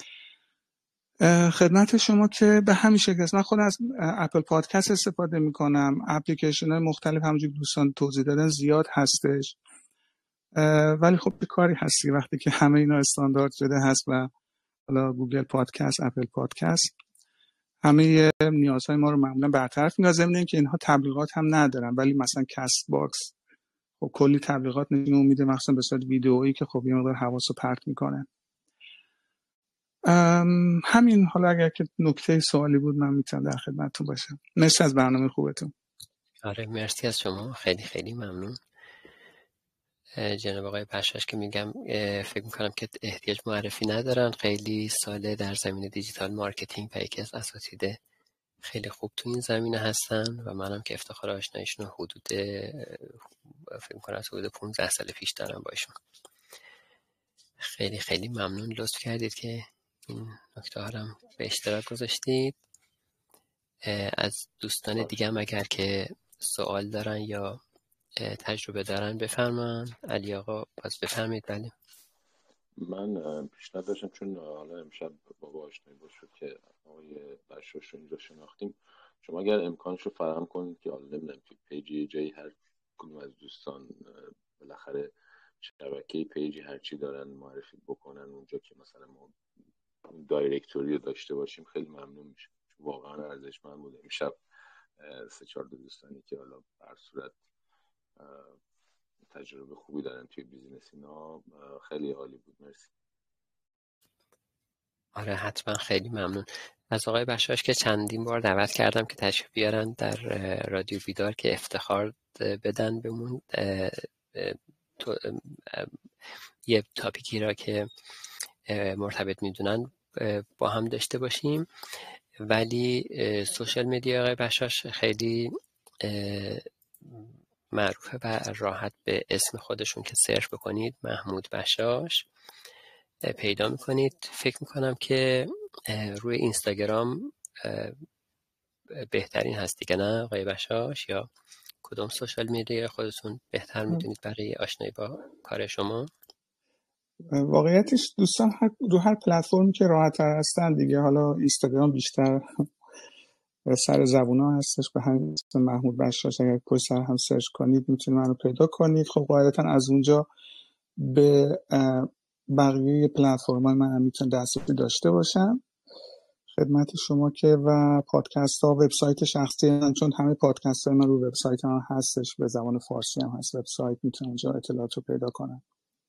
خدمت شما که به همین شکل است. من خود از اپل پادکست استفاده میکنم. اپلیکیشن های مختلف همونجوری دوستان توضیح دادن زیاد هستش، ولی خب به کاری هستی وقتی که همه اینا استاندارد شده هست و حالا گوگل پادکست، اپل پادکست همه نیازهای ما رو معمولا برطرف می‌کنه. ضمن اینکه اینها تبلیغات هم ندارن، ولی مثلا کست باکس خب کلی تبلیغات نشون میده، مثلا به صورت ویدئویی که خب یه مقدار حواسو پرت میکنه. همین. حالا اگر که نکته سوالی بود من میتونم در خدمتتون باشم. مرسی از برنامه خوبتون. آره مرسی از شما، خیلی خیلی ممنون. جناب آقای بشاش که میگم فکر میکنم که احتیاج معرفی ندارن، خیلی ساله در زمینه دیجیتال مارکتینگ و یکی از اساتید خیلی خوب تو این زمینه هستن و منم که افتخار آشناییشون حدود فکر میکنم از حدود پانزده سال پیش دارم با ایشون. خیلی خیلی ممنون، لطف کردید که این نکته ها هم به اشتراک گذاشتید. از دوستان دیگه هم اگر که سوال دارن یا تجربه دارن بفرمان. علی آقا باز بفرمایید. بله من پیشنهاد داشتم چون حالا امشب بابا آشنایی باشد که آقای بشاش رو اینجا شناختیم، شما اگر امکانش رو فراهم کنید که حالا نمیدونم که پیجی جای هر کدوم از دوستان بالاخره شبکه پیجی هرچی دارن معرفی بکنن اونجا که مثلا ما دایرکتوری رو داشته باشیم خیلی ممنون میشه. واقعا ارزشمند بود امشب سه چهار دوستانی که حالا هر صورت تجربه خوبی دارن توی بیزینس اینا، خیلی عالی بود. مرسی. آره حتما، خیلی ممنون. از آقای بشاش که چندین بار دعوت کردم که تشریف بیارن در رادیو بیدار که افتخار بدن بهمون یه تاپیکی را که مرتبط میدونن با هم داشته باشیم، ولی سوشال میدیا آقای بشاش خیلی معروفه و راحت به اسم خودشون که سرچ بکنید محمود بشاش پیدا میکنید. فکر میکنم که روی اینستاگرام بهترین هست دیگه، نه آقای بشاش؟ یا کدوم سوشال میدیا خودتون بهتر میدونید برای آشنایی با کار شما؟ واقعیتش دوستان رو هر پلتفرمی که راحت تر هستن دیگه، حالا اینستاگرام بیشتر سر زبونا هستش، به همین اسم محمود بشاش اگر پشت سر هم سرچ کنید میتونید منو پیدا کنید. خب قاعدتا از اونجا به بقیه پلتفرم‌های من هم میتونم دسترسی داشته باشم خدمت شما که و پادکست ها، وبسایت شخصی من، چون همه پادکست های من رو وبسایت من هستش، به زبان فارسی هم هست وبسایت، میتونم اونجا اطلاعات رو پیدا کنم.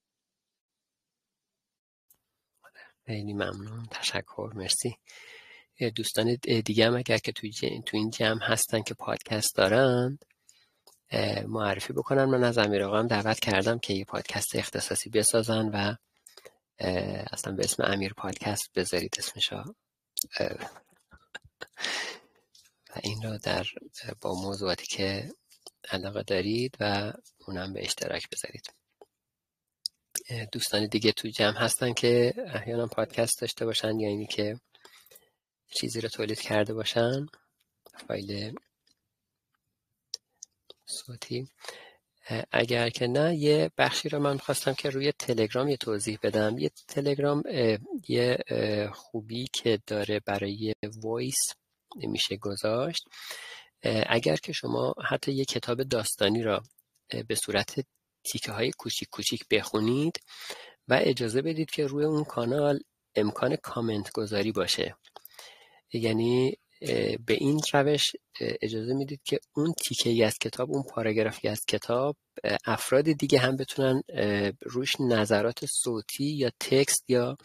خیلی ممنون، تشکر، مرسی. دوستان دیگه هم اگر که توی تو این جمع هستن که پادکست دارن معرفی بکنن. من از امیر آقا هم دعوت کردم که یه پادکست اختصاصی بسازن و اصلا به اسم امیر پادکست بذارید اسمشو و این رو در با موضوعاتی که علاقه دارید و اونم به اشتراک بذارید. دوستان دیگه تو جمع هستن که احیانا پادکست داشته باشن یا اینی که چیزی رو تولید کرده باشن، فایل صوتی. اگر که نه، یه بخشی رو من خواستم که روی تلگرام یه توضیح بدم. یه تلگرام یه خوبی که داره برای وایس میشه گذاشت. اگر که شما حتی یه کتاب داستانی را به صورت تیکه های کوچیک کوچیک بخونید و اجازه بدید که روی اون کانال امکان کامنت گذاری باشه، یعنی به این روش اجازه میدید که اون تیکه‌ای از کتاب، اون پاراگرافی از کتاب، افراد دیگه هم بتونن روش نظرات صوتی یا تکست یا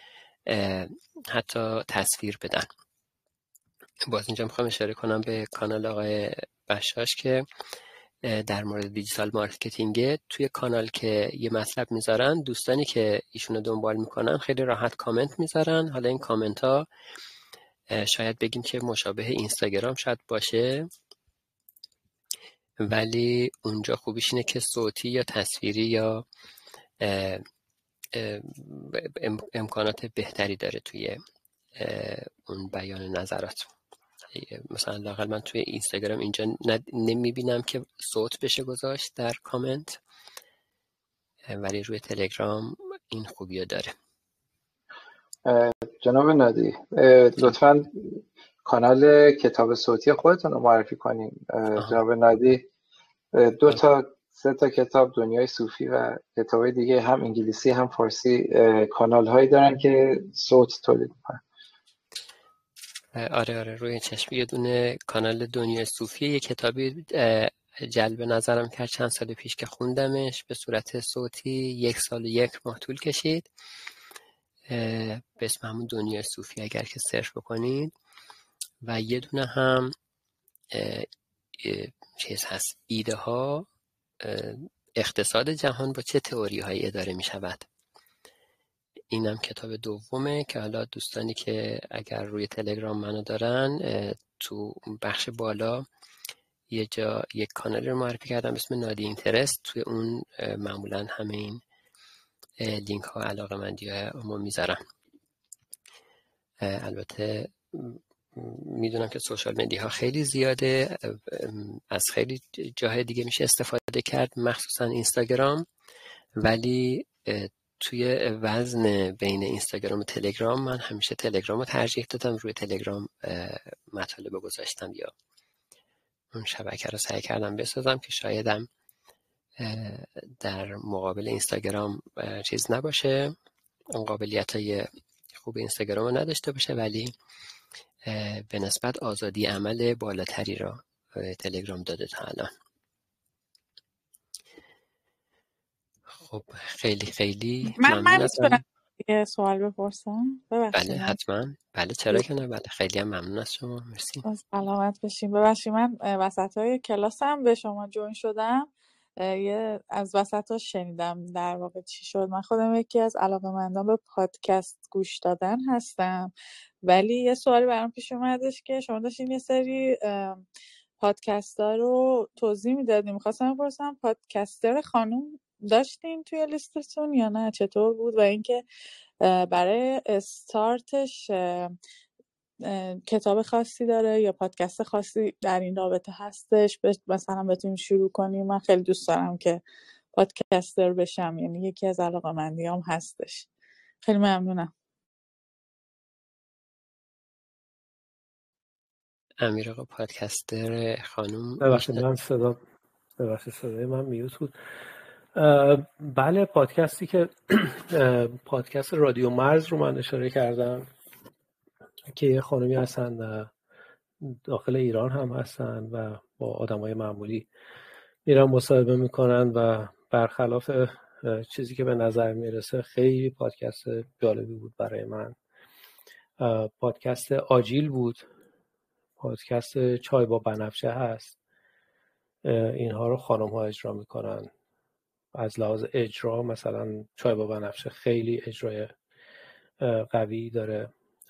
حتی تصویر بدن. باز اینجا میخوام اشاره کنم به کانال آقای بشاش که در مورد دیجیتال مارکتینگ توی کانال که یه مطلب میذارن، دوستانی که ایشونو دنبال میکنن خیلی راحت کامنت میذارن. حالا این کامنت ها شاید بگیم که مشابه اینستاگرام شاید باشه، ولی اونجا خوبیش اینه که صوتی یا تصویری یا امکانات بهتری داره توی اون بیان نظرات. مثلا لااقل من توی اینستاگرام اینجا نمیبینم که صوت بشه گذاشت در کامنت، ولی روی تلگرام این خوبیو داره. جناب نادی لطفاً کانال کتاب صوتی خودتون رو معرفی کنیم. جناب نادی دو تا سه تا کتاب، دنیای صوفی و کتاب دیگه، هم انگلیسی هم فارسی، کانال هایی دارن که صوت تولید میکنن. آره آره روی چشم یه دونه کانال دنیای صوفی، یه کتابی جلب نظرم کرد چند سال پیش که خوندمش به صورت صوتی، یک سال و یک ماه طول کشید. به اسم همون دنیای صوفی اگر که سرچ بکنید. و یه دونه هم چیز هست، ایده ها اقتصاد جهان با چه تئوری هایی اداره می شود. اینم کتاب دومه که حالا دوستانی که اگر روی تلگرام منو دارن، تو بخش بالا یه جا یک کانال رو معرفی کردم اسم نادی اینترست، توی اون معمولا همه این لینک ها علاقه مندی ها ما میذارم. البته میدونم که سوشال مدیا ها خیلی زیاده، از خیلی جاهای دیگه میشه استفاده کرد، مخصوصا اینستاگرام، ولی توی وزن بین اینستاگرام و تلگرام من همیشه تلگرام رو ترجیح دادم. روی تلگرام مطالب گذاشتم یا اون شبکه رو سعی کردم بسازم که شایدم در مقابل اینستاگرام چیز نباشه، اون قابلیت های خوب اینستاگرام رو نداشته باشه، ولی به نسبت آزادی عمل بالاتری را تلگرام داده تا الان. خب خیلی خیلی من ممنون من ازم. میتونم یه سوال بپرسم؟ ببخشید. بله حتما. بله چرا که نه. بله خیلی هم ممنون از شما. مرسی. سلامت بشین. ببخشید من وسطای کلاسم به شما جوین شدم، یه از وسطاش شنیدم در واقع چی شد. من خودم یکی از علاقه‌مندان به پادکست گوش دادن هستم، ولی یه سوالی برام پیش اومدش که شما داشتین یه سری پادکست‌ها رو توضیح میدادیم. می‌خواستم بپرسم پادکستر خانم داشتین توی لیستتون یا نه، چطور بود؟ و اینکه برای استارتش کتاب خاصی داره یا پادکست خاصی در این رابطه هستش مثلا بتونیم شروع کنیم؟ من خیلی دوست دارم که پادکستر بشم، یعنی یکی از علاقه‌مندیام هستش. خیلی ممنونم. امیر آقا پادکستر خانم. ببخشید من صدا ببخشید صدای من میوت بود. بله پادکستی که پادکست رادیو مرز رو من اشاره کردم که یه خانمی هستن داخل ایران هم هستن و با آدمای معمولی میرن مصاحبه میکنن و برخلاف چیزی که به نظر میرسه خیلی پادکست جالبی بود برای من. پادکست آجیل بود، پادکست چای با بنفشه هست. اینها رو خانم ها اجرا میکنن. از لحاظ اجرا مثلا چای با بنفشه خیلی اجرای قوی داره.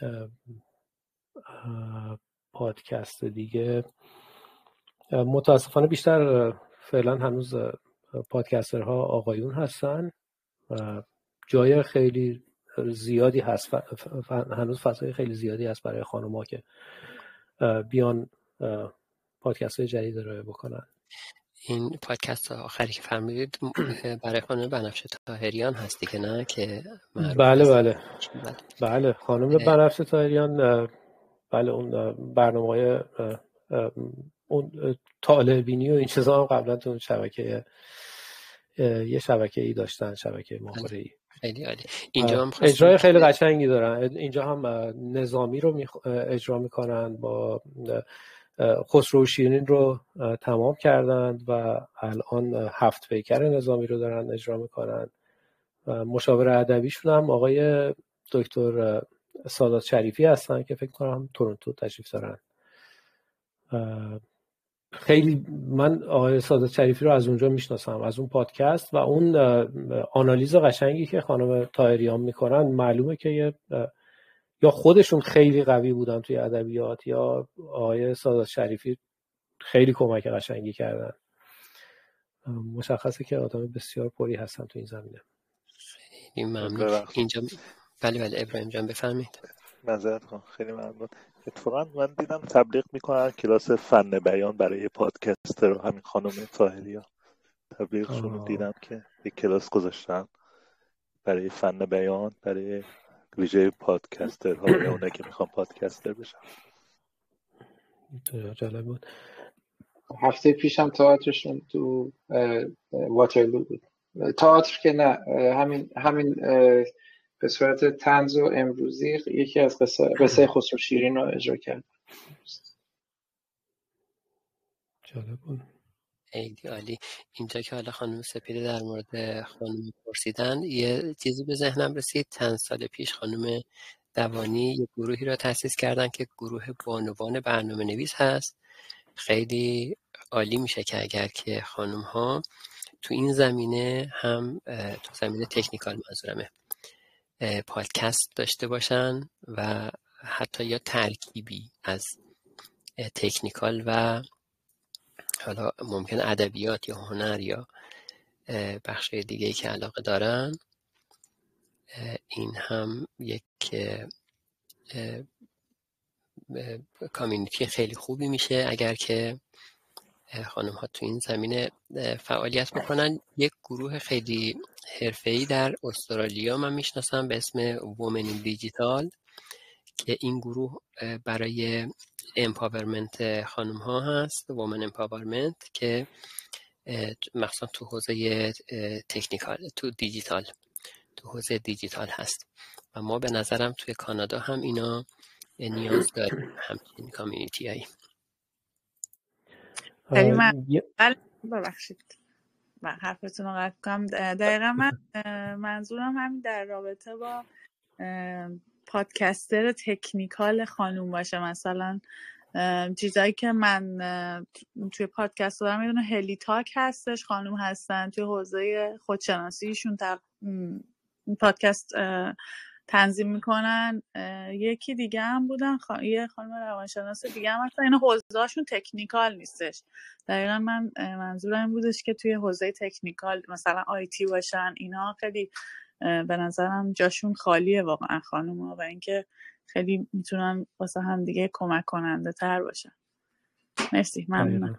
پادکست دیگه متاسفانه بیشتر فعلا هنوز پادکسترها آقایون هستن و جای خیلی زیادی هست، هنوز فضای خیلی زیادی هست برای خانم‌ها که بیان پادکست جدید رو بکنن. این پادکست آخری که فرمودید برای خانم بنفشه طاهریان هست دیگه نه؟ که بله بله بله خانم بنفشه طاهریان، بله اون برنامه‌های اون طالع‌بینی و این چیزا هم قبلا تو شبکه یه شبکه‌ای داشتن، شبکه ماهواره‌ای. خیلی عالی. اینجا هم اجرای خیلی قشنگی دارن. اینجا هم نظامی رو اجرا میکنن، با خسرو و شیرین رو تمام کردند و الان هفت پیکر نظامی رو دارن اجرا میکنن. مشاور ادبیشون هم آقای دکتر سادات شریفی هستن که فکر کنم تورنتو تشریف دارن. خیلی من آقای سادات شریفی رو از اونجا میشناسم، از اون پادکست و اون آنالیز قشنگی که خانم طاهریان میکنن. معلومه که یه یا خودشون خیلی قوی بودن توی ادبیات یا آقای سادات شریفی خیلی کمک قشنگی کردن. مشخصه که آدم بسیار پری هستن تو این زمینه. خیلی ممنون. اینجا بله بله ابراهیم جان بفرمایید. معذرت خواهم، خیلی ممنون. اتفاقا من دیدم تبلیغ میکنن کلاس فن بیان برای پادکستر رو، همین خانم طاهریان تبلیغشون رو دیدم که یک کلاس گذاشتن برای فن بیان برای ویژه پادکسترها یا اونایی که میخوان پادکستر بشن. جالب بود. هفته پیشم تئاترشون تو واترلو بود. تئاتر که نه، همین همین به صورت طنز و امروزی یکی از قصه قصه خسرو شیرین رو اجرا کرد. جالب بود. خیلی عالی. اینجا که حالا خانم سپیده در مورد خانم پرسیدن، یه چیزی به ذهنم رسید. چند سال پیش خانم دوانی یه گروهی را تأسیس کردن که گروه بانوان برنامه نویس هست. خیلی عالی میشه که اگر که خانم ها تو این زمینه هم تو زمینه تکنیکال منظورمه پادکست داشته باشن و حتی یا ترکیبی از تکنیکال و حالا ممکن ادبیات یا هنر یا بخش دیگه که علاقه دارن، این هم یک کامیونیتی خیلی خوبی میشه اگر که خانم ها تو این زمینه فعالیت بکنن. یک گروه خیلی حرفه‌ای در استرالیا من میشناسم به اسم وومن این دیجیتال که این گروه برای امپاورمنت خانم ها هست، وومن امپاورمنت، که مخصوصا تو حوزه تکنیکال، تو دیجیتال، تو حوزه دیجیتال هست و ما به نظرم توی کانادا هم اینا نیاز داریم، همچین کامیونیتی هایی. خیلی من ببخشید من حرفتون رو قطع کنم. دقیقا من منظورم همین در رابطه با پادکستر تکنیکال خانوم باشه. مثلا چیزایی که من توی پادکست دارم، یه دونه هلی تاک هستش، خانوم هستن توی حوزه خودشناسیشون پادکست تنظیم میکنن. یکی دیگه هم بودن خ... یه خانم روانشناس دیگه هم هستن، اینا حوزه‌هاشون تکنیکال نیستش. دقیقا من منظورم این بودش که توی حوزه تکنیکال مثلا آیتی باشن، اینا خیلی به نظرم جاشون خالیه واقعا خانوما و اینکه خیلی میتونن واسه هم دیگه کمک کننده تر باشن. مرسی. ممنونم.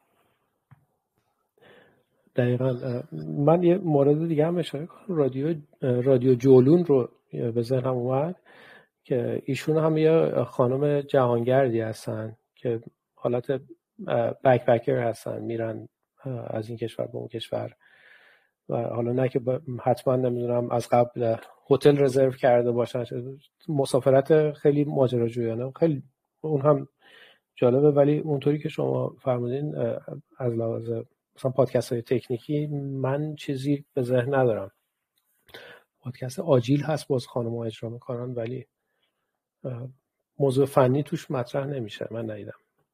دقیقا من یه مورد دیگه هم اشاره کنم. رادیو رادیو جولون رو به ذهنم اومد که ایشون هم یه خانم جهانگردی هستن که حالت بک پکر هستن، میرن از این کشور به اون کشور و حالا نه که حتما نمیدونم از قبل هتل رزرو کرده باشن، مسافرت خیلی ماجراجویانه، خیلی اون هم جالبه. ولی اونطوری که شما فرمودین از لحاظ مثلا پادکست های تکنیکی من چیزی به ذهن ندارم. پادکست آجیل هست باز خانم ها اجرا میکنن ولی موضوع فنی توش مطرح نمیشه، من ندیدم.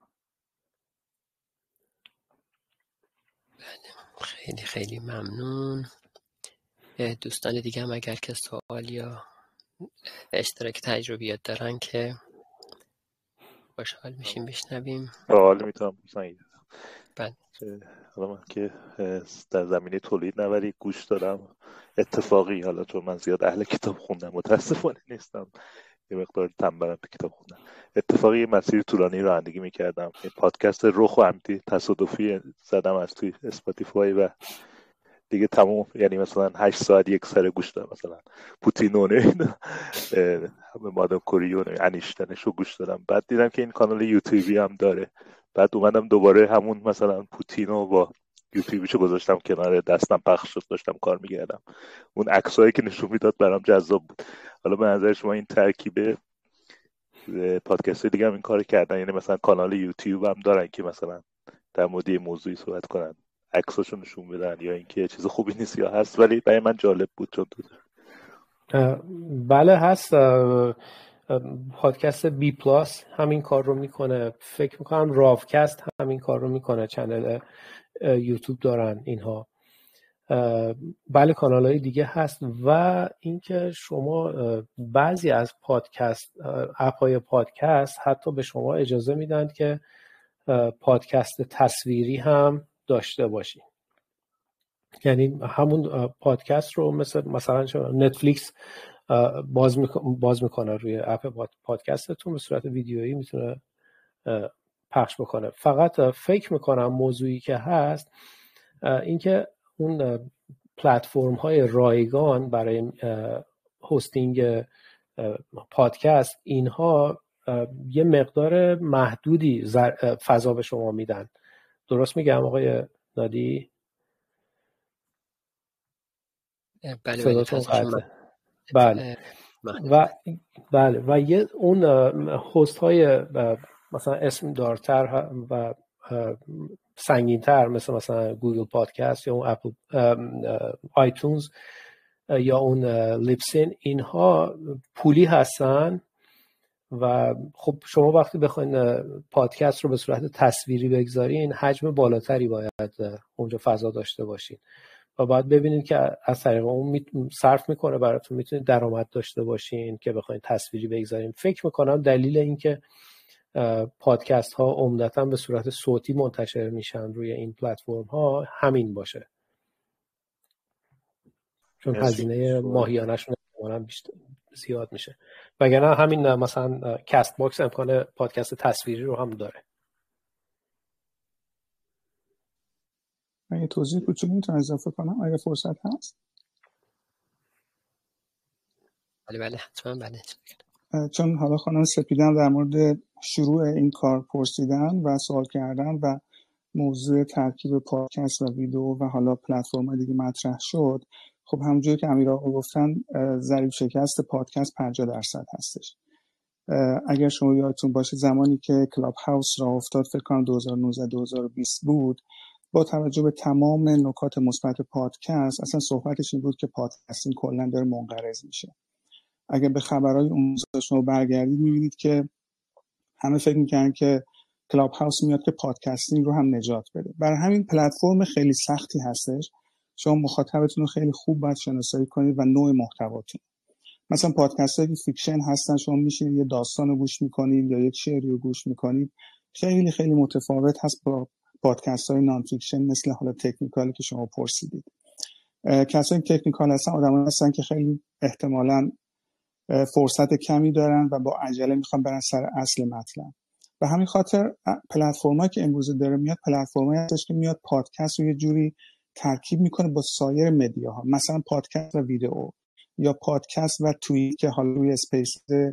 خیلی خیلی ممنون. دوستان دیگه هم اگر که سوال یا اشتراک تجربیات دارن که خوشحال میشیم بشنویم. سوال میتونم بسنید. بله. حالا من که در زمینه تولید نوری گوش دارم اتفاقی، حالا چون من زیاد اهل کتاب خوندم متاسفانه نیستم، یه مقدار تنبلم به کتاب خوندم، اتفاقی یه مسیر طولانی رانندگی میکردم، این پادکست رخ و عمدی تصادفی زدم از توی اسپاتیفای و دیگه تموم، یعنی مثلا هشت ساعت یک سره گوش دادم، مثلا پوتینونه همه مادام کوریون انیشتنش رو گوش دادم. بعد دیدم که این کانال یوتیوبی هم داره، بعد اومدم دوباره همون مثلا پوتینو با یوتیوبیشو گذاشتم کنار دستم، پخش شد، داشتم کار میکردم، اون عکسایی که نشون میداد برام جذاب بود. حالا به نظر شما این ترکیب پادکست دیگه هم این کار کردن، یعنی مثلا کانال یوتیوب هم دارن که مثلا در مورد موضوعی صحبت کنن، عکساشو نشون بدن، یا اینکه چیز خوبی نیست یا هست؟ ولی برای من جالب بود چون تو بله هست. پادکست بی پلاس همین کار رو میکنه، فکر میکنم راوکست همین کار رو میکنه، چنل یوتیوب دارن اینها. بله کانال های دیگه هست و اینکه شما بعضی از پادکست اپ های پادکست حتی به شما اجازه میدن که پادکست تصویری هم داشته باشی، یعنی همون پادکست رو مثل مثلا نتفلیکس باز میکنه باز میکنه روی اپ پادکستتون به صورت ویدیویی میتونه پخش بکنه. فقط فکر میکنم موضوعی که هست اینکه اون پلتفرم های رایگان برای هاستینگ پادکست اینها یه مقدار محدودی فضا به شما میدن. درست میگم آقای نادی؟ بله بله بله و بله و یه اون هست های مثلا اسم دارتر و سنگین‌تر مثل مثلا گوگل پادکست یا اون اپل آیتونز یا اون لیپسین، اینها پولی هستن و خب شما وقتی بخواین پادکست رو به صورت تصویری بگذارین حجم بالاتری باید اونجا فضا داشته باشین و باید ببینید که از طریق اون صرف میکنه براتون، میتونید درآمد داشته باشین که بخواین تصویری بگذارین. فکر میکنم دلیل این که پادکست ها عمدتاً به صورت صوتی منتشر میشن روی این پلتفرم ها همین باشه، چون هزینه ماهیانه‌شون احتمالاً بیشتر زیاد میشه. وگرنه همین مثلا کست باکس امکان پادکست تصویری رو هم داره. من یه توضیح کوچولو میتونم اضافه کنم اگه فرصت هست؟ بله بله حتما بله. چون حالا خانم سپیدم در مورد شروع این کار پرسیدن و سوال کردن و موضوع ترکیب پادکست و ویدیو و حالا پلتفرم دیگه مطرح شد. خب همونجوری که امیرآقا گفتن ضریب شکست پادکست پنجاه درصد هستش. اگر شما یادتون باشه زمانی که کلاب هاوس راه افتاد فکر کنم دو هزار و نوزده دو هزار و بیست بود، با توجه به تمام نکات مثبت پادکست اصلا صحبتش این بود که پادکستینگ کلا داره منقرض میشه. اگر به خبرهای اون روزا شما برگردید میبینید که همه فکر میکنن که کلاب هاوس میاد که پادکستینگ رو هم نجات بده. برای همین پلتفرم خیلی سختی هستش. شما مخاطبتون رو خیلی خوب باید شناسایی کنید و نوع محتواتون. مثلا پادکست های فیکشن هستن، شما میشینید یه داستان رو گوش میکنید یا یک شعری رو گوش میکنید، خیلی خیلی متفاوت هست با پادکست های نان فیکشن مثل حالا تکنیکالی که شما پرسیدید. کسایی که تکنیکال هستن آدمایی هستن که خیلی احتمالاً فرصت کمی دارن و با عجله میخوان برن سر اصل مطلب. به همین خاطر پلتفرمایی که امروز داره میاد پلتفرمایی هستش که میاد پادکست رو یه جوری ترکیب میکنه با سایر مدیاها، مثلا پادکست و ویدیو یا پادکست و توییت که حالا روی اسپیس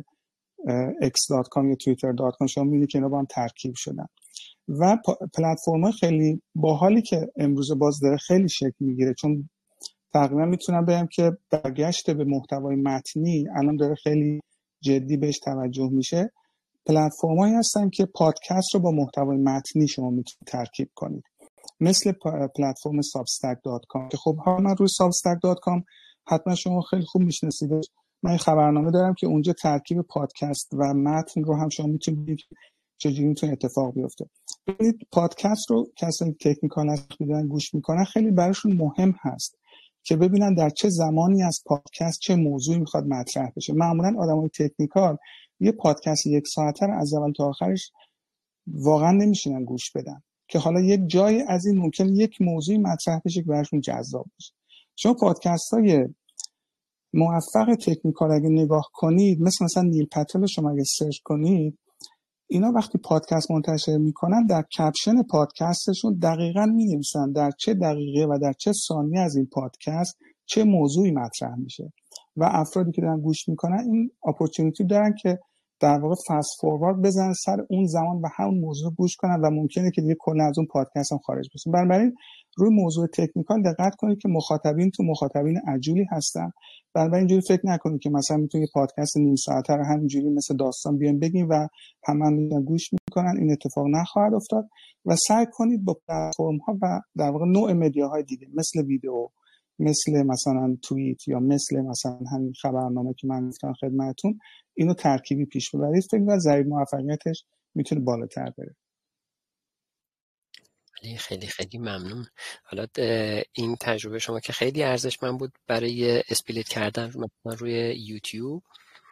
ایکس دات کام یا توییتر دات کام شما میبینید که اینا با هم ترکیب شدن و پلتفرمای خیلی باحالی که امروز باز داره خیلی شکل میگیره، چون تقریبا میتونم بگم که برگشت به محتوای متنی الان داره خیلی جدی بهش توجه میشه. پلتفرمایی هستن که پادکست رو با محتوای متنی شما میتونید ترکیب کنید، مثل پلتفرم سابستک دات کام که خب ها من روی سابستک دات کام حتما شما خیلی خوب میشناسیدش. من خبرنامه دارم که اونجا ترکیب پادکست و متن رو هم شما میتونید چجوری میتونه اتفاق بیفته. ببینید پادکست رو کسایی تکنیکال هستن گوش میکنن خیلی براشون مهم هست که ببینن در چه زمانی از پادکست چه موضوعی میخواد مطرح بشه. معمولا آدمای تکنیکال یه پادکست یک ساعته رو از اول تا آخرش واقعا نمیشینن گوش بدن که حالا یک جای از این ممکن یک موضوعی مطرح بشه که براشون جذاب بشه. شما پادکست های موفق تکنیکال اگه نگاه کنید، مثل مثلا نیل پتل شما اگه سرچ کنید، اینا وقتی پادکست منتشر میکنن در کپشن پادکستشون دقیقاً مینویسن در چه دقیقه و در چه ثانیه از این پادکست چه موضوعی مطرح میشه و افرادی که دارن گوش میکنن این اپورتونیتی دارن که در واقع فست فوروارد بزنن سر اون زمان و همون موضوع گوش کنن و ممکنه که دیگه کلا از اون پادکست هم خارج بشن. بنابراین روی موضوع تکنیکال دقت کنید که مخاطبین تو مخاطبین عجولی هستن. بنابراین اینجوری فکر نکنید که مثلا میتونید پادکست نیم ساعته رو همینجوری مثل داستان بیان بگین و همه هم گوش میکنن. این اتفاق نخواهد افتاد و سعی کنید با پلتفرم ها و در واقع نوع مدیاهای دیگه مثل ویدیو، مثل مثلا توییت یا مثل مثلا همین خبرنامه که من گفتم خدمتتون، اینو ترکیبی پیش ببرید. فکر کنم ضریب موفقیتش میتونه بالاتر بره. خیلی خیلی ممنون. حالا این تجربه شما که خیلی ارزشمند بود برای اسپلیت کردن مثلا روی یوتیوب.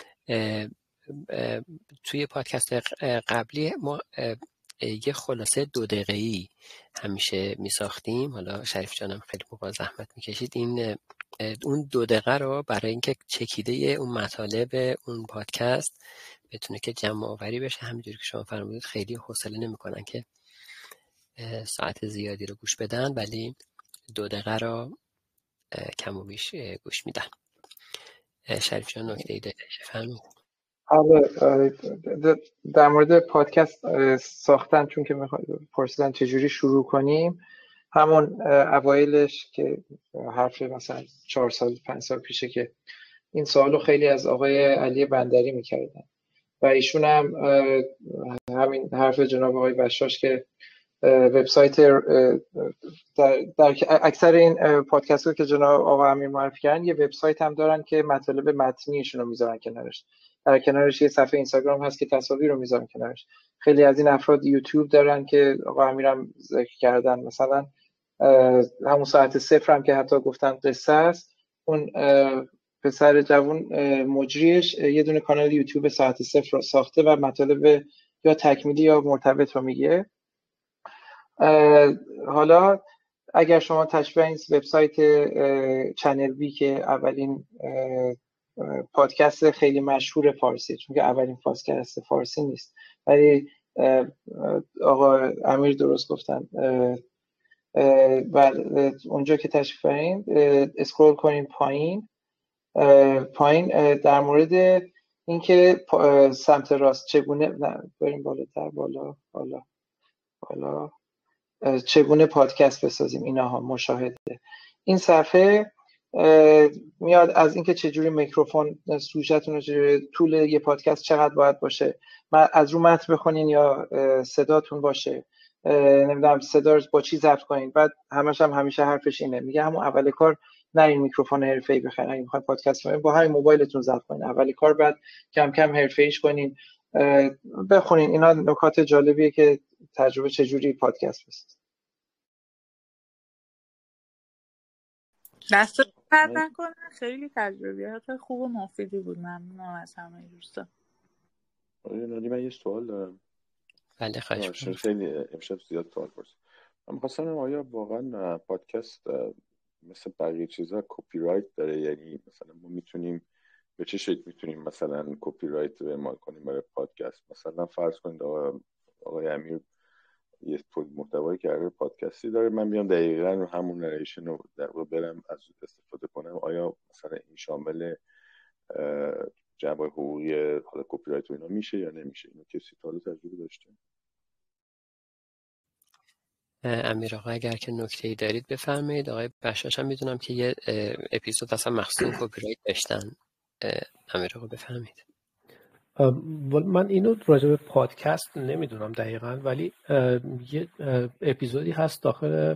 توی پادکست قبلی ما یه خلاصه دو دقیقه‌ای همیشه میساختیم، حالا شریف جانم خیلی با زحمت میکشید این اون دو دقیقه رو برای اینکه چکیده اون مطالب اون پادکست بتونه که جمع آوری بشه، همینجوری که شما فرمودید خیلی حوصله نمیکنن که ساعت زیادی رو گوش بدن، ولی دو دقیقه رو کم و بیش گوش میدن. شریف جان نکته ای داره فرمودید؟ آره در مورد پادکست ساختن چون که پرسیدن چجوری شروع کنیم، همون اوایلش که حرف مثلا چهار سال پنج سال پیشه که این سوالو خیلی از آقای علی بندری میکردن و ایشون هم همین حرف جناب آقای بشاش که وبسایت در, در اکثر این پادکست ها که جناب آقا امیر معرفی کردن یه وبسایت هم دارن که مطالب متنیشون رو میذارن کنارش. در کنارش یه صفحه اینستاگرام هست که تصاویر رو میذارن کنارش. خیلی از این افراد یوتیوب دارن که آقا امیرم ذکر کردن، مثلا همون ساعت صفر هم که حتی گفتن قصه است، اون پسر جوان مجریش یه دونه کانال یوتیوب ساعت صفر رو ساخته و مطالب یا تکمیلی یا مرتبط رو میگه. حالا اگر شما تشبیه این وبسایت چنل بی که اولین پادکست خیلی مشهور فارسی، چون که اولین پادکست فارسی نیست ولی آقا امیر درست گفتن، و اونجا که تشریف برین اسکرول کنین پایین پایین در مورد اینکه سمت راست چگونه، نه بریم بالاتر، بالا بالا بالا چگونه پادکست بسازیم، اینها مشاهده. این صفحه میاد از اینکه چجوری میکروفون سوژه‌تون رو، طول یه پادکست چقدر باید باشه، از رو متن بخونین یا صداتون باشه، نمیدونم صدا رو با چی ضبط کنین. بعد همش هم همیشه حرفش اینه، میگه همون اول کار نرین میکروفون حرفه‌ای بخرین، اگه میخواین پادکست کنین با همین موبایلتون ضبط کنین اول کار، بعد کم کم حرفه‌ایش کنین. بخونین، اینا نکات جالبیه که تجربه چجوری پادکست بسازید. دست درد نکنه، خیلی تجربیات خوب و مفیدی بود. ممنونم از همه دوستان. آره نادی، من یه سوال دارم. بله خواهش می‌کنم. خیلی امشب زیاد سوال پرسیدم. من می‌خواستم آیا واقعا پادکست مثل بقیه چیزا کپی رایت داره؟ یعنی مثلا ما میتونیم به چه شکل میتونیم مثلا کپی رایت اعمال کنیم برای پادکست؟ مثلا فرض کنید آقا آقای امیر یه محتوایی که قرار پادکستی داره، من بیام دقیقاً رو همون نریشن رو در واقع برم از استفاده کنم، آیا مثلا این شامل جنبه حقوقی حالا کپی رایت و اینا میشه یا نمیشه؟ اینو کسی تا حالا تجربه داشته؟ امیر آقا اگر که نکته‌ای دارید بفرمایید. آقای بشاش هم میدونم که یه اپیزود اصلا مخصوص کپی رایت داشتن. امیر آقا بفرمایید. من اینو راجع به پادکست نمیدونم دقیقاً، ولی یه اپیزودی هست داخل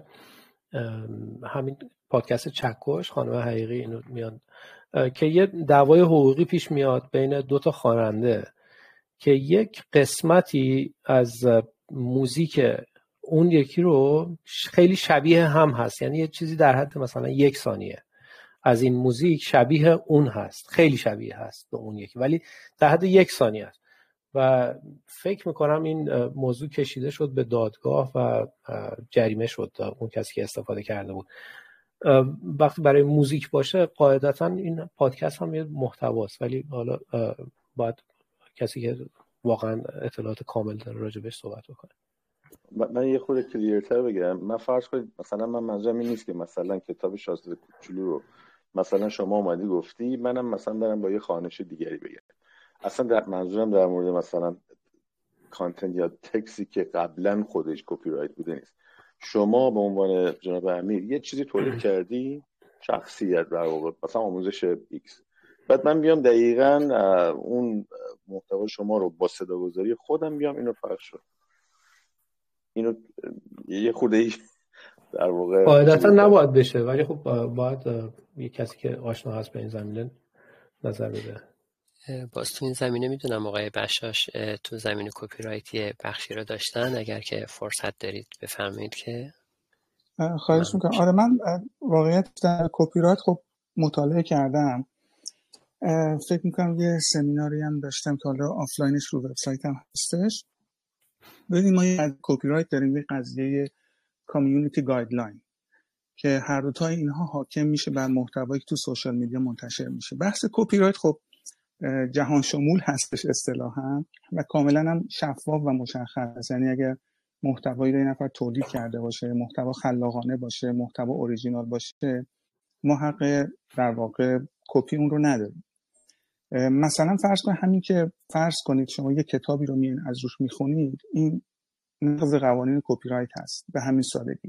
همین پادکست چکش، خانم حقیقی اینو میان که یه دعوای حقوقی پیش میاد بین دو تا خواننده که یک قسمتی از موزیک اون یکی رو خیلی شبیه هم هست، یعنی یه چیزی در حد مثلا یک ثانیه از این موزیک شبیه اون هست، خیلی شبیه هست به اون یکی، ولی در حد یک ثانیه است. و فکر میکنم این موضوع کشیده شد به دادگاه و جریمه شد اون کسی که استفاده کرده بود. وقتی برای موزیک باشه قاعدتا این پادکست هم یه محتواست، ولی حالا باید کسی که واقعا اطلاعات کامل داره راجبش صحبت بکنه. من یه خورده کلیرتر بگم. من فرض کنید مثلا من منظورم این نیست که مثلا کتاب شاهزاده کوچولو رو مثلا شما اومدی گفتی منم مثلا برم با یه خوانش دیگری بگم. اصلا در منظورم در مورد مثلا کانتنت یا تکسی که قبلا خودش کپی رایت بوده نیست. شما به عنوان جناب امیر یه چیزی تولید کردی، شخصیت در واقع مثلا آموزش ایکس، بعد من بیام دقیقاً اون محتوا شما رو با صداگذاری خودم بیام اینو پخش کنم. اینو یه خورده در واقع قاعدتا نباید بشه، ولی خب باید یه کسی که آشنا هست به این زمینه نظر بده. باز تو این زمینه میدونم آقای بشاش تو زمینه کپی رایتی بخشی رو داشتن، اگر که فرصت دارید بفرمایید که خواهش میکنم. آره من واقعیت در کپی رایت خب مطالعه کردم، فکر میکنم یه سمیناری هم داشتم که حالا آفلاینش رو وبسایت هم هستش. ببینید ما یه کپی رایت داریم، یه قضیه کامیونیتی گایدلاین که هر دو تا اینها حاکم میشه بر محتوایی که تو سوشال میدیا منتشر میشه. بحث کپی رایت خب جهان شمول هستش اصطلاحاً و کاملا هم شفاف و مشخص، یعنی اگر محتوایی رو این نفر تولید کرده باشه، محتوا خلاقانه باشه، محتوا اوریجینال باشه، ما حق در واقع کپی اون رو نداریم. مثلا فرض کنید همین که فرض کنید شما یه کتابی رو میین از روش میخونید، این نقض قوانین کپی رایت هست به همین سادگی.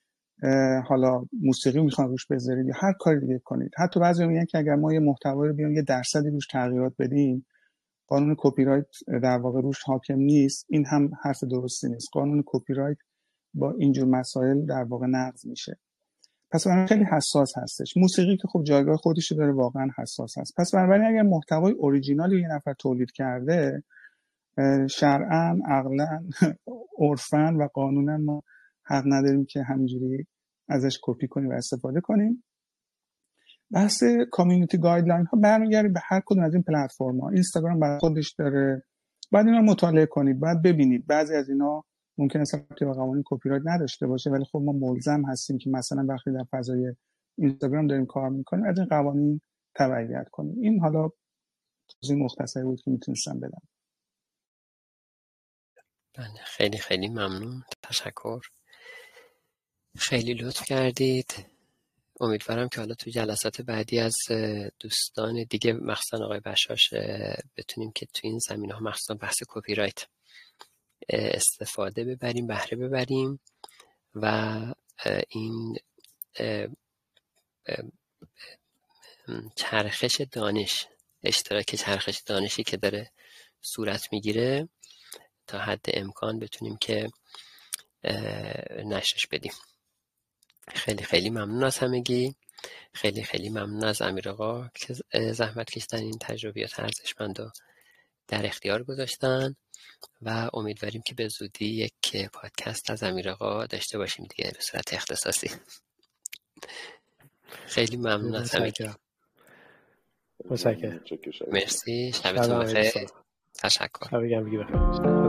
حالا موسیقی میخوان روش بذارید یا هر کاری دیگه کنید. حتی بعضی میگن که اگر ما یه محتوایی رو بیام یه درصدی روش تغییرات بدیم، قانون کپی رایت در واقع روش حاکم نیست. این هم حرف درستی نیست. قانون کپی رایت با اینجور مسائل در واقع نقض میشه. پس بنابراین خیلی حساس هستش. موسیقی که خب جایگاه خودش داره، واقعا حساس هست. پس بنابراین اگر محتوای اوریجینالی یه نفر تولید کرده، شرعاً، عقلاً، عرفاً و قانوناً ما حق نداریم که همینجوری ازش کپی کنیم و استفاده کنیم. بحث کامیونیتی گایدلاین ها برمیگره به هر کدوم از این پلتفرم‌ها. اینستاگرام برای خودش داره، بعد اینا مطالعه کنید، بعد ببینید بعضی از اینا ممکن است که به قوانین کپی رایت نداشته باشه، ولی خب ما ملزم هستیم که مثلا وقتی در فضای اینستاگرام داریم کار میکنیم از این قوانین تبعیت کنیم. این حالا توضیح مختصری بود که میتونستم بدم. بله، خیلی خیلی ممنون، تشکر، خیلی لطف کردید. امیدوارم که حالا تو جلسات بعدی از دوستان دیگه مخصوصا آقای بشاش بتونیم که تو این زمینه ها مخصوصا بحث کپی رایت استفاده ببریم، بهره ببریم و این چرخش دانش، اشتراک چرخش دانشی که داره صورت میگیره تا حد امکان بتونیم که نشرش بدیم. خیلی خیلی ممنون از همگی. خیلی خیلی ممنون از امیر آقا که زحمت کشیدن این تجربیات ارزشمند رو در اختیار گذاشتن و امیدواریم که به زودی یک پادکست از امیر آقا داشته باشیم دیگه به صورت اختصاصی. خیلی ممنون از همگی. متشکرم. مرسی، شبتون بخیر. تشکر. شب بگم بگی بخیر.